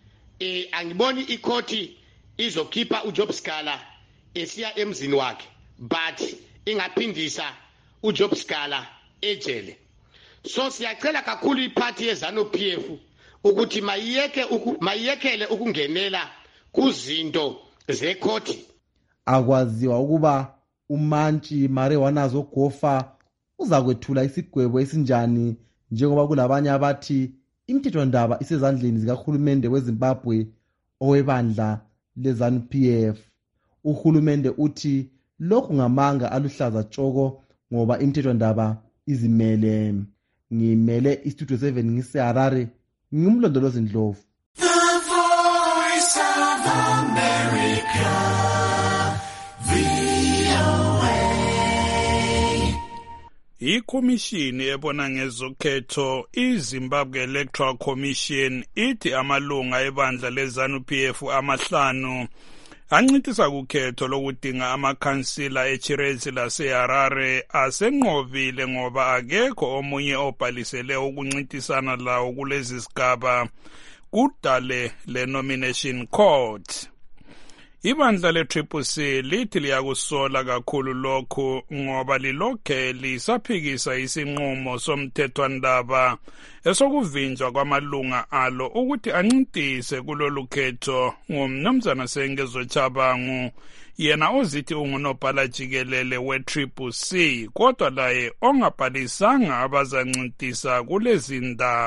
Eh angiboni ikhoti izokhipha uJob Skhala esiya emzini wakhe but ingaphindisa uJob Skhala ejele. So siyacela kakhulu iparty yeZANU-P F ukuthi mayiyeke mayiyekele ukungenela kuzinto zekhoti. Akwaziwa ukuba uMantshi Mare wanazo gofa uzakwethula isigwebo esinjani njengoba kulabanye abathi imithethwandaba isezandleni zikahulumende weZimbabwe owebandla leZANU-P F. Uhulumende uthi lokhu ngamanga aluhlaza tshoko ngoba imithethwandaba izimele. Ngimele iStudio seven ngiseHarare ngimlondolozi Ndlovu. The Voice of America, V O A. Ikhomishini ebona ngezokhetho iZimbabwe Electoral Commission ithi amalunga ebandla leZANU-P F amahlanu ancitisa kukhetho lokudinga amakhansila eChiredzi laseHarare asenqobile ngoba akekho omunye obhalisele ukuncintisana lawo kulezi sigaba kudale le-nomination court. Ibandla le-Triple C lithi liyakusola kakhulu lokhu ngoba lilokhe lisaphikisa isinqumo somthethwandaba esokuvinjwa kwamalunga alo ukuthi ancintise kulolu khetho ngumnumzana Sengezo Chabangu yena ozithi ungunobhala jikelele we-Triple C kodwa laye ongabhalisanga abazancintisa kulezi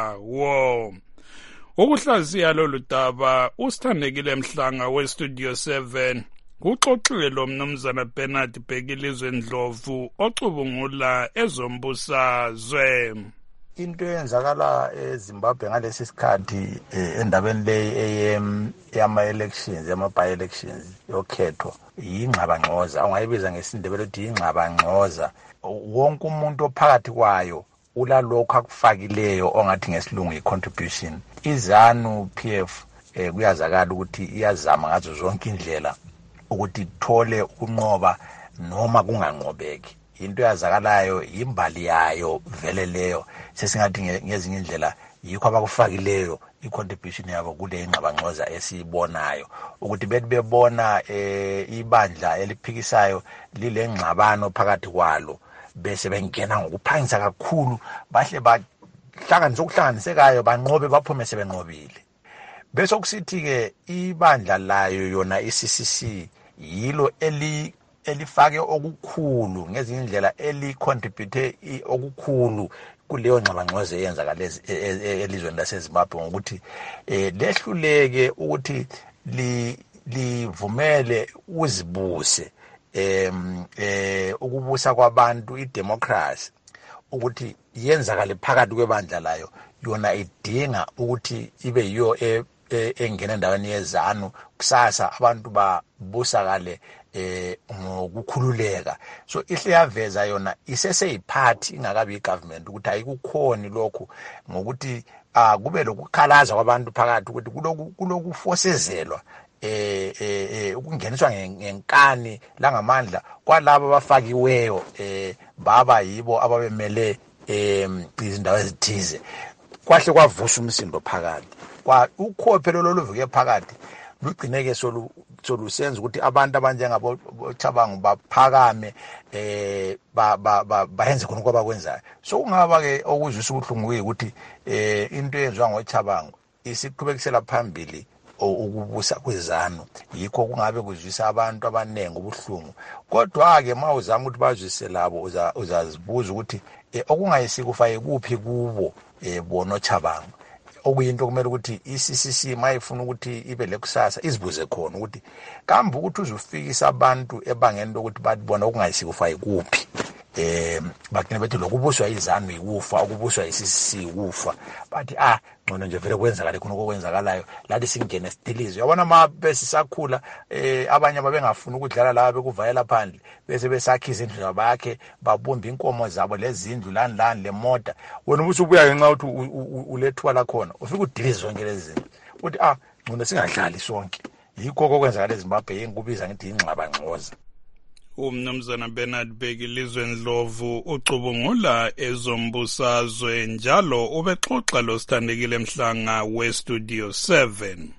ndawo. Ukuhlaziya lolu daba uSithandekile Mhlanga weStudio seven kuxoxile lo mnumzana Bernard Bhekilizwe Ndlovu ocubungula ezombusazwe. Into eyenzakala eZimbabwe ngalesi sikhathi endabeni le yama elections yama by elections yokhetho yingxabangxoza angayibiza ngesindebele ukuthi yingxabangxoza. Wonke umuntu ophakathi kwayo ulalokho akufakileyo ongathi ngesilungu i-contribution. iZANU-P F eh, kuyazakala ukuthi iyazama ngazo zonke indlela ukuthi ithole ukunqoba noma kunganqobeki. Into yazakalayo imbali yayo vele leyo sesingathi ngezinye indlela yikho abakufakileyo i-contribution yabo kule ingxabangxoza esiyibonayo ukuthi bethi bebona eh, ibandla eliphikisayo lile ngxabano phakathi kwalo bese bengena ngokuphangisa kakhulu bahle bahlanganisa okuhlanganisekayo banqobe baphume sebenqobile. Bese kusithi ke ibandla layo yona i-C C C yilo eli elifake okukhulu ngezinye indlela eli contribute okukhulu kuleyo ngxabangxoze eyenzakala elizweni laseZimbabwe ngokuthi eh lehluleke ukuthi li livumele uzibuse em eh ukubusa kwabantu idemocracy ukuthi yenzakale phakathi kwebandla layo yona idinga ukuthi ibe yiyo engena endaweni yezanu kusasa abantu babusakale eh ngokukhululeka. So ihle yaveza yona iseseyiphathi ingakabi igovernment ukuthi ayikukhoni lokho ngokuthi akube lokukhalaza kwabantu phakathi ukuthi kuloku kulokufosezelwa eh eh ukungeniswa ngenkani langamandla kwalabo abafakiweyo eh baba yibo ababemele eh izindawo ezithize kwahle kwavusa umsindo phakathi kwa ukhophelo loluvuke phakathi lugcineke solu solusenza ukuthi abantu abanjengabo Chabangu baphakame eh ba ba bayenze khona kwabakwenzayo. So kungaba ke okuzwisa ubuhlungu ukuthi eh into eyenzwa ngoChabangu isiqhubekisela phambili ukubusa kwezanu yikho kungabe kuzwisa abantu abanengi ubuhlungu. Kodwa ke mawuzama ukuthi bazwise labo uzazibuza ukuthi okungayisikufaye kuphi kubo eh bono Chabangu okuyinto kumele ukuthi i-C C C mayifuna ukuthi ibe lekusasa izibuze khona ukuthi kambe ukuthi uzufikisa abantu ebangeni lokuthi babona okungayisikufaye kuphi eh bakene bethi lokubuswa izanu ikufa ukubuswa i-C C C ukufa bathi ah ngcono nje vele kwenzakala khona okwenzakalayo lathi singene sidilize. Yabona mabese sakhula eh abanye ababengafuna ukudlala la bekuvayela phandle bese besakhiza indlu zabakhe babumba inkomo zabo lezindlu lani lani lemota wena ubuthi ubuya ngenxa ukuthi ulethwa la khona ufika udilize zonke lezi zinto uthi ah ngcono singadlali sonke. Yikho okwenzakala eZimbabwe yenkubiza ngithi ingxaba ngxoza. Umnumzana Bernard Bheki Lizweni Ndlovu ucubungula ezombusazwe njalo ubexoxa lo Sithandekile Mhlanga we Studio seven.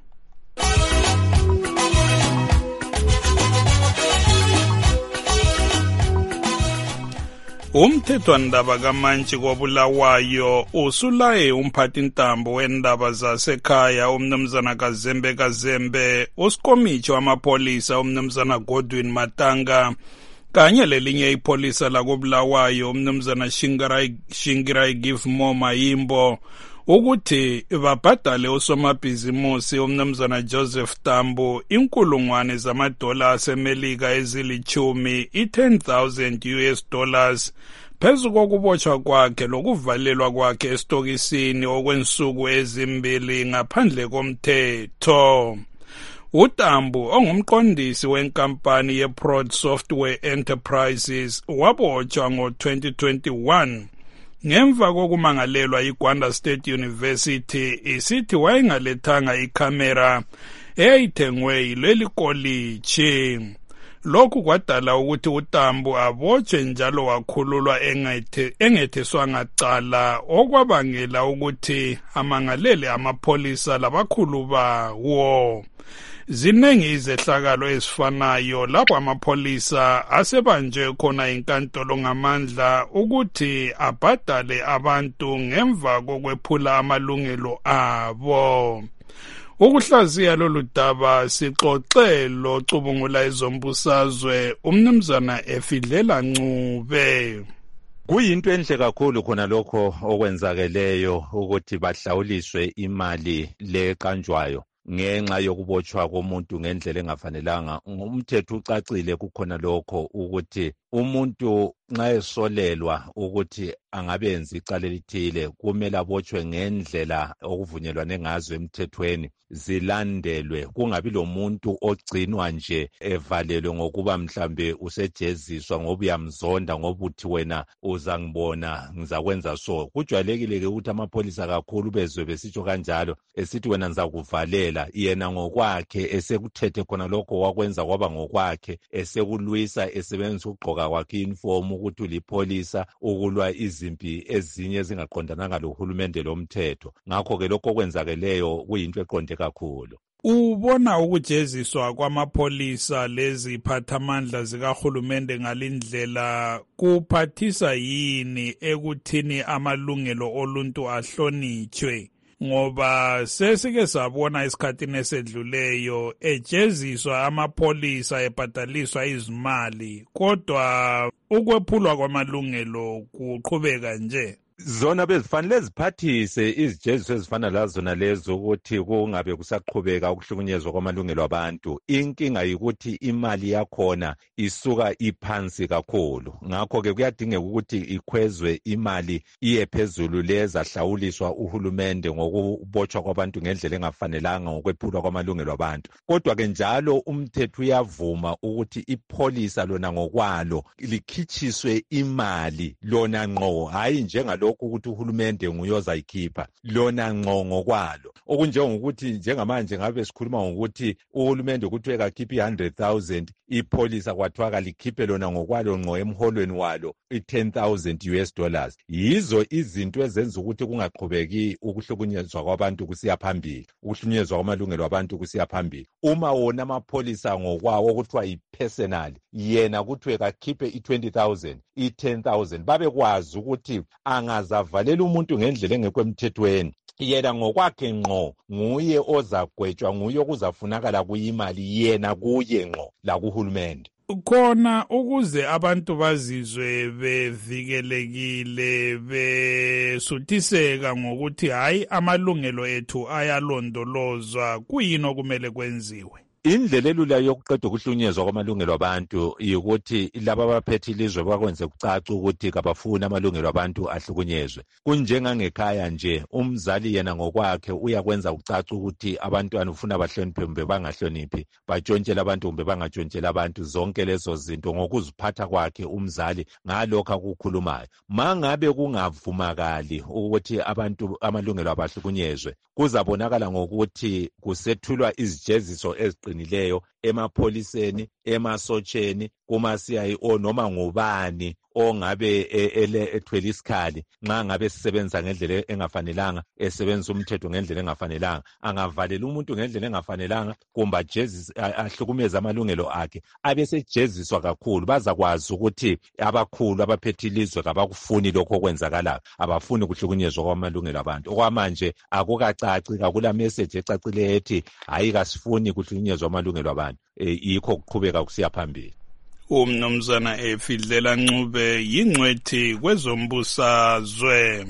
Umthethwandaba kaMantshi koBulawayo usulaye umphathintambo wendaba zasekhaya umnumzana Kazembe Kazembe usikomitshi wamapolisa umnumzana Godwin Matanga kanye lelinye ipolisa lakoBulawayo umnumzana Shingirai Shingirai Give More Mayimbo ukuthi babhadale usomabhizimusi umnumzana Joseph Tambo inkulungwane zamadola asemelika ezilichumi i-ten thousand U S dollars phezu kokubotshwa kwakhe lokuvalelwa kwakhe estokisini okwensuku ezimbili ngaphandle komthetho. uTambo ongumqondisi wenkampani yeProd Software Enterprises wabotshwa ngo-twenty twenty-one ngemva kokumangalelwa iGwanda State University isithi wayengalethanga ikhamera eyayithengwe yileli koliji. Lokhu kwadala ukuthi uTambo abotshwe njalo wakhululwa engethe engetheswanga cala okwabangela ukuthi amangalele amapolisa labakhulu bawo. Ziningi izehlakalo ezifanayo lapho amapolisa asebanjwe khona inkantolo ngamandla ukuthi abhadale abantu ngemva kokwephula amalungelo abo. Ukuhlaziya lolu daba sixoxe lo cubungula ezombusazwe umnumzana Efidlela Ncube. Kuyinto enhle kakhulu khona lokho okwenzakeleyo ukuthi bahlawuliswe imali lekanjwayo ngenxa yokubotshwa komuntu ngendlela engafanelanga. Umthetho ucacile kukhona lokho ukuthi umuntu nxa esolelwa ukuthi angabenzi icala elithile kumele abotshwe ngendlela okuvunyelwane ngazo emthethweni zilandelwe, kungabi lomuntu ogcinwa nje evalelwe ngokuba mhlambe usejeziswa ngoba uyamzonda ngoba uthi wena uzangibona ngizakwenza so. Kujwayelekile ke ukuthi amapolisa kakhulu bezwe besitsho kanjalo esithi wena ngizakuvalela, yena ngokwakhe esekuthethe khona lokho wakwenza kwaba ngokwakhe esekulwisa esebenzisa ugqoka kwakhe uniform ukuthi ulipolisa ukulwa izimpi ezinye ezingaqondananga lohulumende lomthetho. Ngakho ke lokho okwenzakeleyo kuyinto eqonde kakhulu. Ubona ukujeziswa kwamapolisa lezi phathamandla zikahulumende ngalindlela kuphathisa yini ekuthini amalungelo oluntu ahlonitshwe? Ngoba sesike sabona isikhathini esedluleyo ejeziswa amapolisa ebhadaliswa izimali kodwa ukwephulwa kwamalungelo kuqhubeka nje. zona bezifanele ziphathise izijeziso ezifana lazona lezo ukuthi kungabe kusaqhubeka ukuhlukunyezwa kwamalungelo abantu. Inkinga yikuthi imali yakhona isuka iphansi kakhulu, ngakho-ke kuyadingeka ukuthi ikhwezwe imali iye phezulu lezahlawuliswa uhulumende ngokubotshwa kwabantu ngendlela engafanelanga ngokwephulwa kwamalungelo abantu. Kodwa-ke njalo umthetho uyavuma ukuthi ipholisa lona ngokwalo likhitshiswe imali lona ngqo, hayi njengalokhu ukuthi uhulumende nguyoza ikhipha, lona ngqo ngokwalo. Okunjengokuthi njengamanje ngabe sikhuluma ngokuthi uhulumende ukuthi ekakhipha one hundred thousand, ipholisa kwathiwa kalikhiphe lona ngokwalo ngqo emholweni walo i-ten thousand U S dollars. Yizo izinto ezenza ukuthi kungaqhubeki ukuhlukunyezwa kwabantu kusiya phambili, ukuhlukunyezwa kwamalungelo abantu kusiya phambili. Uma wona amapholisa ngokwawo okuthiwa yi-personal, yena kuthiwe kakhiphe i-twenty thousand, i-ten thousand, babekwazi ukuthi angazavalela umuntu ngendlela engekho emthethweni, yena ngokwakhe ngqo nguye ozagwetshwa, nguye okuzafunakala kuyimali yena kuye ngqo la kuhulumende. Khona ukuze abantu bazizwe bevikelekile, besuthiseka ngokuthi hayi amalungelo ethu ayalondolozwa, kuyini okumele kwenziwe? Indlela elula yokuqeda ukuhlukunyezwa kwamalungelo abantu yikuthi laba abaphethe ilizwe bakwenze kucaca ukuthi kabafuni amalungelo abantu ahlukunyezwe. Kunjengangekhaya nje, umzali yena ngokwakhe uyakwenza kucaca ukuthi abantwana ufuna bahloniphe kumbe bangahloniphi, batshontshele abantu kumbe bangatshontshele abantu, zonke lezo zinto ngokuziphatha kwakhe umzali ngalokho akukhulumayo. Mangabe kungavumakali ukuthi abantu amalungelo abahlukunyezwe, kuzabonakala ngokuthi kusethulwa izijeziso eziqinileyo emapholiseni, emasotsheni, kuma-C I O noma ngubani ongabe ethwele isikhali nxa ngabe sisebenza ngendlela engafanelanga, esebenzisa umthetho ngendlela engafanelanga, angavalela umuntu ngendlela engafanelanga kumbe ahlukumeze amalungelo akhe, abesejeziswa kakhulu. Bazakwazi ukuthi abakhulu abaphethe ilizwe kabakufuni lokho okwenzakalayo, abafuni kuhlukunyezwa kwamalungelo abantu. Okwamanje akukacaci, akula message ecacile ethi hayi kasifuni kuhlukunyezwa amalungelo abantu. Yikho kuqhubeka kusiya phambili. Umnumzana Efidlela Ncube yingcwethi kwezombusazwe.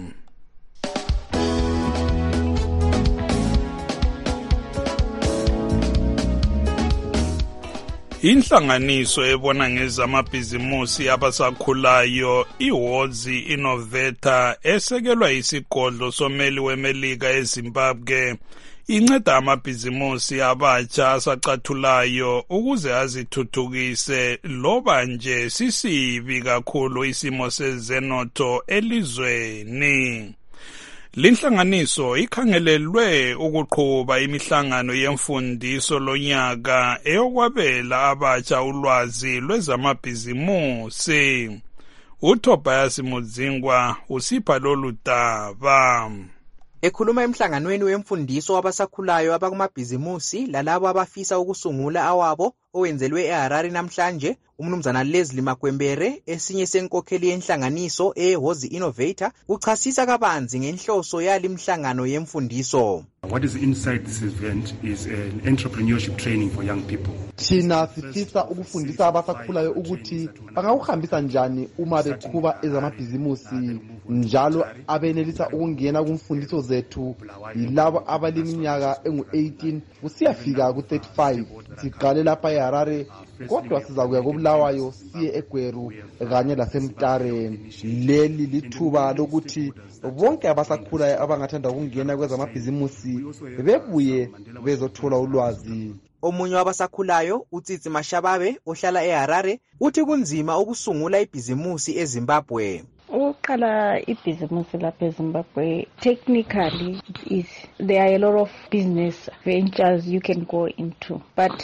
Inhlanganiso ebona ngezamabhizimusi abasakhulayo iWozi Innovator esekelwa isigodlo someli weMelika eZimbabwe inceda amabhizimusi abatsha asacathulayo ukuze azithuthukise loba nje sisibi kakhulu isimo sezenotho elizweni. Linhlanganiso ikhangelelwe ukuqhuba imihlangano yemfundiso lonyaka eyokwabela abatsha ulwazi lwezamabhizimusi. uTobias Mudzingwa usipha lolu daba. Ekhuluma emhlanganweni wemfundiso wabasakhulayo abakumabhizimusi lalabo abafisa ukusungula awabo owenzelwe eHarare namhlanje, umnumzana Leslie Makwembere, esinye senkokheli yenhlanganiso eWozi Innovator, uchasisa kabanzi ngenhloso yali mhlangano yemfundiso. What is inside this event is an entrepreneurship training for young people. Thina sifisa ukufundisa abasakhulayo ukuthi bangawuhambisa njani uma beqhuba ezamabhizimusi, njalo abenelisa ukungena kumfundiso zethu yilabo abaliminyaka engu-eighteen kusiyafika ku-thirty-five. Siqale lapha eHarare kodwa sizakuya koBulawayo siye eGweru kanye laseMtare. Leli lithuba lokuthi bonke abasakhulayo abangathanda ukungena kwezamabhizimusi bebuye bezothola ulwazi. Omunye wabasakhulayo uTsitsi Mashababe ohlala eHarare uthi kunzima ukusungula ibhizimusi eZimbabwe. Uqala ibhizimusi lapha eZimbabwe technically is there are a lot of business ventures you can go into, but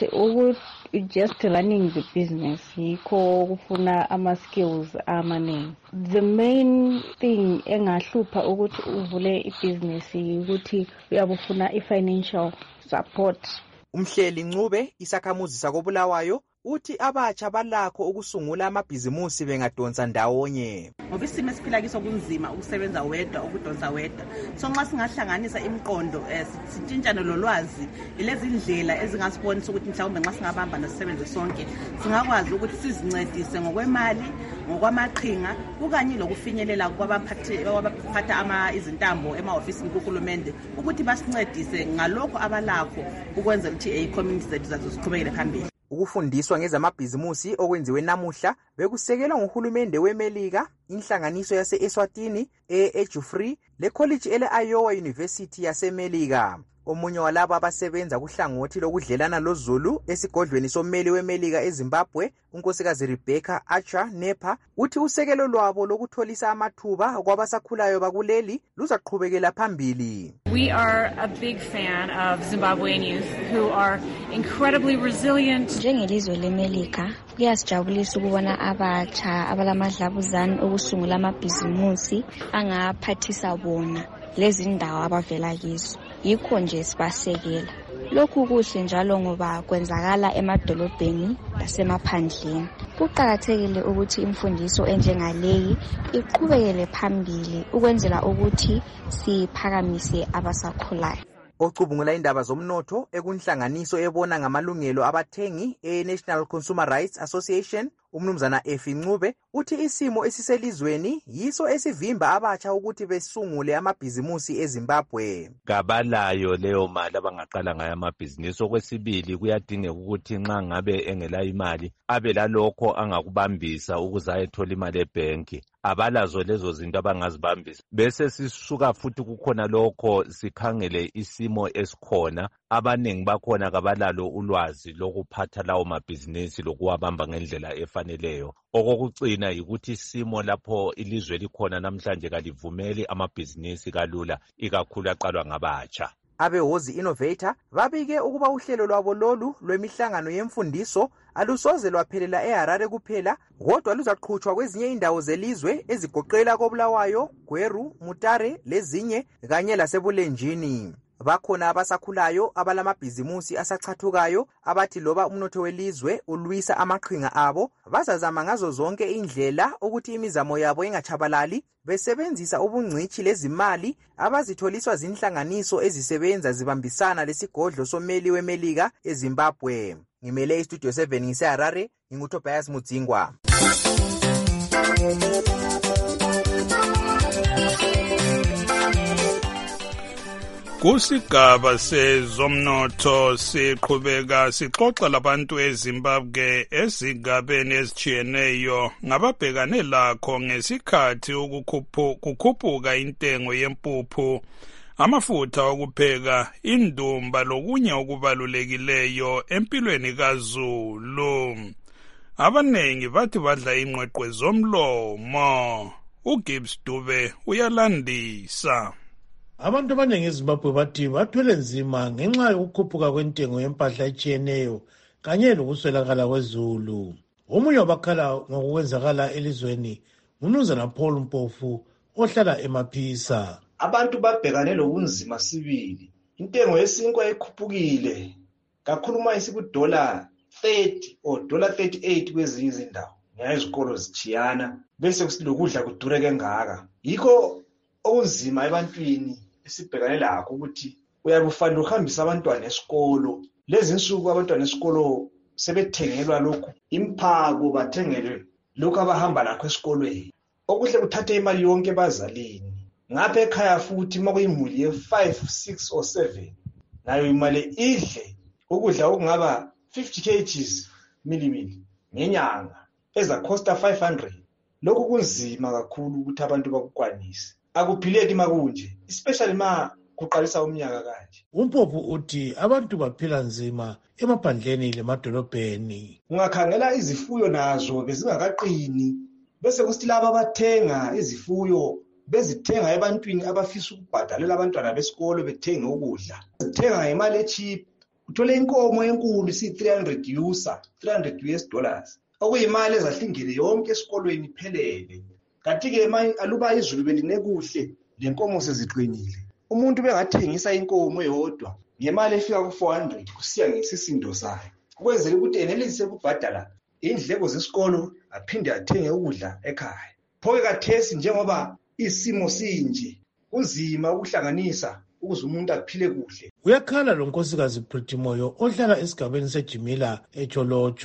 just running the business yikho kufuna ama skills amaningi. The main thing engahlupha ukuthi uvule ibhiziness ukuthi uyabufuna i-financial support. Umhleli Ncube isakhamuzi sakoBulawayo uthi abatsha balakho ukusungula amabhizimusi bengadonsa ndawonye. Ngoba isimo esiphila kiso kunzima ukusebenza wedwa ukudonsa wedwa. So nxa singahlanganisa imiqondo sitshintshana lolwazi ilezi indlela ezingasibonisa ukuthi mhlawumbe nxa singabamba nasisebenze sonke singakwazi ukuthi sizincedise ngokwemali ngokwamaqhinga kukanye lokufinyelela kwabaphatha ama izintambo emahofisini kuhulumende ukuthi basincedise ngalokho abalakho ukwenza ukuthi i-community zethu zazo ziqhubekele phambili. Ukufundiswa ngezamabhizimusi okwenziwe namuhla bekusekelwa nguhulumende weMelika, inhlanganiso yase-Eswatini e-Ejufree lekholeji ele-Iowa University yaseMelika. Omunye walabo abasebenza kuhlangothi lokudlelana loZulu esigodlweni sommeli weMelika eZimbabwe, unkosikazi Rebecca Archer Nepa, uthi usekelo lwabo lokutholisa amathuba kwabasakhulayo bakuleli luzaqhubekela phambili. We are a big fan of Zimbabwean youth who are incredibly resilient. Njengelizwe leMelika kuyasijabulisa ukubona abatsha abalamadlabuzane okusungula amabhizimusi angaphathisa bona lezi ndawo abavela kizo. Yikho nje sibasekela. Lokhu kuhle njalo ngoba kwenzakala emadolobheni lasemaphandleni. Kuqakathekile ukuthi imfundiso enjengaleyi iqhubekele phambili ukwenzela ukuthi siphakamise abasakhulayo. Ocubungula indaba zomnotho ekunhlanganiso ebona ngamalungelo abathengi e-National Consumer Rights Association, umnumzana Efi Ncube, uthi isimo esiselizweni yiso esivimba abatsha ukuthi besungule amabhizimusi eZimbabwe. Gabalayo leyo mali abangaqala ngayo amabhizinisi. Okwesibili kuyadingeka ukuthi nxa ngabe engela imali abe lalokho angakubambisa ukuze ayethola imali ebhenki. Abalazo lezo zinto abangazibambisa. Bese sisuka futhi kukhona lokho sikhangele isimo esikhona. Abaningi bakhona kabalalo ulwazi lokuphatha lawo mabhizinisi lokuwabamba ngendlela efaneleyo. Okokucina yikuthi isimo lapho ilizwe likhona namhlanje kalivumeli amabhizinisi kalula, ikakhulu aqalwa ngabatsha. Abehozi Innovator babike ukuba uhlelo lwabo lolu lwemihlangano yemfundiso alusoze lwaphelela eHarare kuphela, kodwa luzaqhutshwa kwezinye indawo zelizwe ezigoqela koBulawayo, Gweru, Mutare lezinye kanye lasebulenjini. Bakhona abasakhulayo abalamabhizimusi asachathukayo abathi loba umnotho welizwe ulwisa amaqhinga abo bazazama ngazo zonke indlela ukuthi imizamo yabo ingachabalali, besebenzisa ubungcithi lezimali abazitholiswa zinhlanganiso ezisebenza zibambisana lesigodlo sommeli weMelika eZimbabwe. Ngimele iStudio seven ngiseHarare, nginguTobias Mudzingwa. Kusigaba sezomnotho siqhubeka sixoxa labantu eZimbabwe ezigabeni ezitshiyeneyo ngababhekane lakho ngesikhathi ukukhuphuka intengo yempuphu, amafutha okupheka, indumba lokunye okubalulekileyo empilweni kaZulu. Abanengi bathi badla ingqweqwe zomlomo. uGibbs Dube uyalandisa. Abantu abaningi eZimbabwe bathi bathwele nzima ngenxa yokukhuphuka kwentengo yempahla etshiyeneyo kanye lokuswelakala kwezulu. Omunye wabakhala ngokwenzakala elizweni nguMnumzana Paul Mpofu ohlala eMaphisa. Abantu babhekane lobunzima sibili. Intengo yesinkwa ekhuphukile kakhulu uma isikudola thirty or dollar thirty-eight kwezinye izindawo. Ngezikolo zichiyana bese kusilokudla kudure kangaka. Yikho okunzima ebantwini esibhekane lakho ukuthi uyabufanele uhambisa abantwana esikolo. Lezi insuku abantwana esikolo sebethengelwa lokhu imphako, bathengelwe lokhu abahamba lakho esikolweni. Okuhle kuthathe imali yonke bazalini. Ngapha ekhaya futhi uma kuyimuli ye five, six or seven nayo imali idle ukudla okungaba fifty kilograms milimili ngenyanga eza costa five hundred. Lokhu kunzima kakhulu ukuthi abantu bakukwanise. Akuphileki makunje, especially ma kuqalisa umnyaka kanje. Umpophu uthi abantu baphila nzima emaphandleni lemadolobheni. Ungakhangela izifuyo nazo bezingakaqini bese kusithi laba abathenga izifuyo bezithenga ebantwini abafisa ukubhadalela abantwana besikolo bethenga ukudla. Zithenga ngemali echeap. Uthole inkomo enkulu si three hundred U S A, three hundred U S dollars. Okuyimali ezahlingile yonke esikolweni iphelele. Kanti ke manje aluba izulu beline kuhle lenkomo seziqinile. Umuntu bengathengisa inkomo eyodwa ngemali efika ku four hundred kusiya ngesisindo sayo. Kwenzela ukuthi enelise ukubhadala indleko zesikolo aphinde athenge ukudla ekhaya. Phoke kathesi njengoba isimo sinje kunzima ukuhlanganisa ukuze umuntu aphile kuhle. Uyakhala lo nkosikazi Pretty Moyo ohlala esigabeni seJimila eCholocho.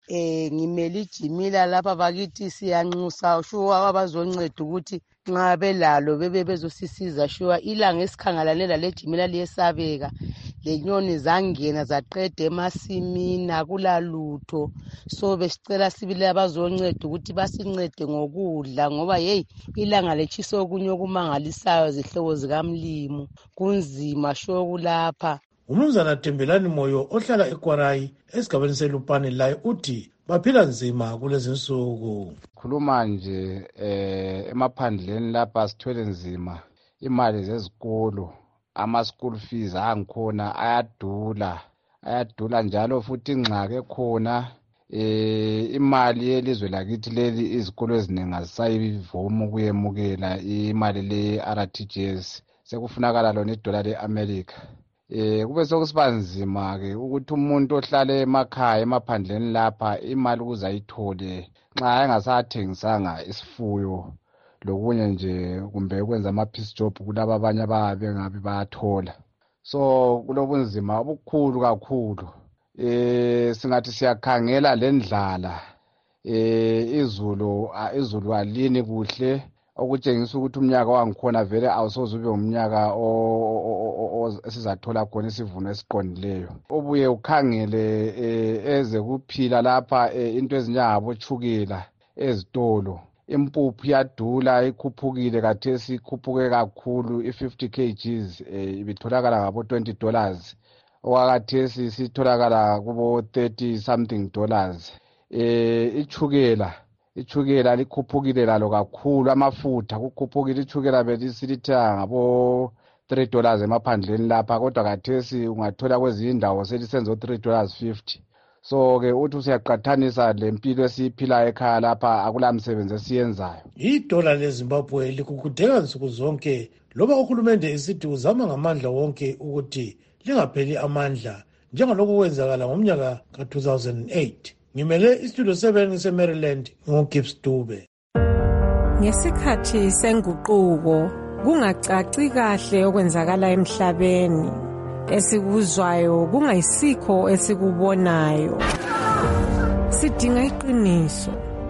eh ngimele ijimila lapha bakithi siyanxusa shuwa abazonceda ukuthi nxa belalo bebe bezosisiza shuwa ilanga esikhangalane lalejimila liyesabeka lenyoni zangena zaqeda emasimini akulalutho so besicela sibile abazonceda ukuthi basincede ngokudla ngoba hey ilanga lechisa okunye okumangalisayo zihlobo zikamlimo kunzima sho kulapha. Umnumzana Tembelani Moyo ohlala eKwarayi esigabeni seLupane laye uthi baphila nzima kulezi nsuku. Khuluma nje eh emaphandleni lapha sithwele nzima imali zezikolo, ama school fees angikhona ayadula ayadula njalo futhi ingxaki ekhona eh imali yelizwe lakithi leli izikolo eziningi azisayivuma ukuyemukela imali le R T G S sekufunakala lona idola leAmerica. Eh kube sokusibanzima ke ukuthi umuntu ohlale emakhaya emaphandleni lapha imali ukuze ayithole nxa engasathengisanga isifuyo lokunye nje kumbe ukwenza ama piece job kulabo abanye ababe ngabe bayathola. So kulobunzima obukhulu kakhulu. Eh singathi siyakhangela lendlala eh izulu izulu alini kuhle okutshengisa ukuthi umnyaka wangikhona vele awusoze ube umnyaka esizathola khona isivuno esiqondileyo. Obuye ukhangele eze kuphila lapha into ezinyabo chukela ezitolo. Impuphu yadula ikhuphukile kathesi ikhuphuke kakhulu i-fifty kilograms ibitholakala ngabo twenty dollars. Okwakathesi sitholakala kubo thirty something dollars. Eh ichukela ichukela likhuphukile lalo kakhulu, amafutha kukhuphukile, ichukela belisitha ngabo three dollars emaphandleni lapha kodwa kathesi ungathola kwezinye indawo selisenzo three dollars fifty. So ke uthi usiyaqathanisa lempilo esiphila ekhaya lapha akulamsebenzi esiyenzayo. Idola leZimbabwe likukudeka nsuku zonke loba uhulumende esithi uzama ngamandla wonke ukuthi lingapheli amandla njengalokho kwenzakala ngomnyaka ka two thousand eight. Ngimele istudio seven seMaryland ngoGibbs Dube. Ngesikhathi senguquko kungacaci kahle okwenzakala emhlabeni. Esikuzwayo kungayisikho esikubonayo. Sidinga iqiniso.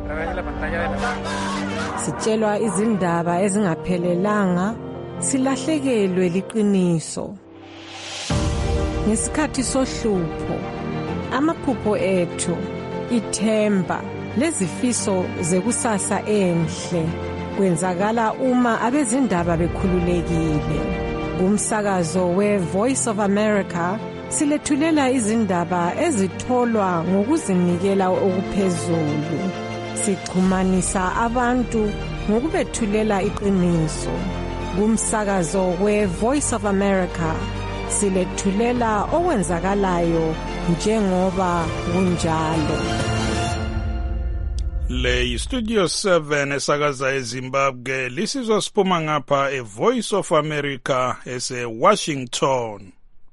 Sitshelwa izindaba ezingaphelelanga, silahlekelwe liqiniso. Ngesikhathi sohlupho, amaphupho ethu, ithemba, lezifiso zekusasa enhle kwenzakala uma abezindaba bekhululekile. Kumsakazo we-Voice of America silethulela izindaba ezitholwa ngokuzinikela okuphezulu. Sixhumanisa abantu ngokubethulela iqiniso. Kumsakazo we-Voice of America silethulela okwenzakalayo njengoba kunjalo. Le Studio seven esakaza eZimbabwe lisizwa siphuma ngapha eVoice of America ese Washington.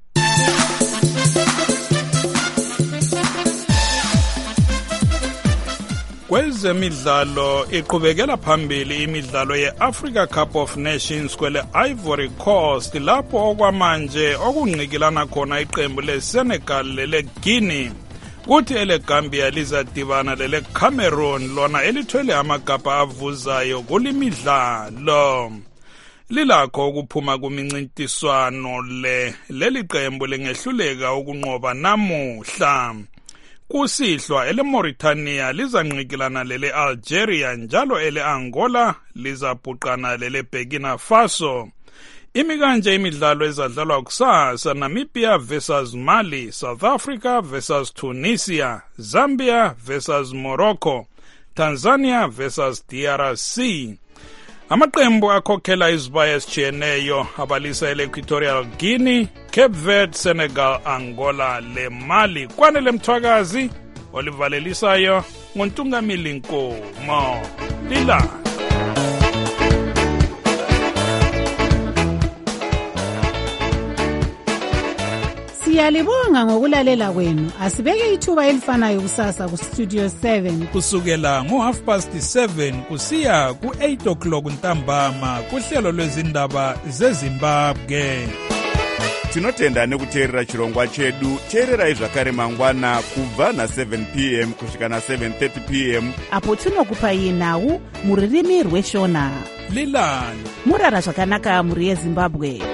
Kwezemidlalo iqhubekela phambili imidlalo ye-Africa Cup of Nations kwele Ivory Coast lapho okwamanje okungqikilana khona iqembu leSenegal lele Guinea. Kuthi ele Gambia lizadibana lele Cameroon lona elithwele amagabha avuzayo kulimidlalo. Lilakho ukuphuma kumincintiswano le leli qembu lengehluleka ukunqoba namuhla. Kusihlwa ele Mauritania lizanqikilana lele Algeria njalo ele Angola lizabhuqana lele Burkina Faso. Imi kanje imidlalo ezadlalwa kusasa: Namibia versus Mali, South Africa versus Tunisia, Zambia versus Morocco, Tanzania versus D R C. Amaqembu akhokhela izibaya ezitshiyeneyo abalisa ele-Equatorial Guinea, Cape Verde, Senegal, Angola le Mali. Kwanele Mthwakazi olivalelisayo ngontungamili Nkomo. Lila Siyalibonga ngokulalela kwenu. Asibeke ithuba elifanayo kusasa ku Studio seven kusukela ngo half past seven kusiya ku eight o'clock ntambama kuhlelo lwezindaba zeZimbabwe. tinotenda nekuteerera chirongwa chedu. Teererai zvakare mangwana kubva na7 p m kusvika na7 thirty p m apo tinokupai nhau mururimi rweshona. Lilani murara zvakanaka muri yeZimbabwe.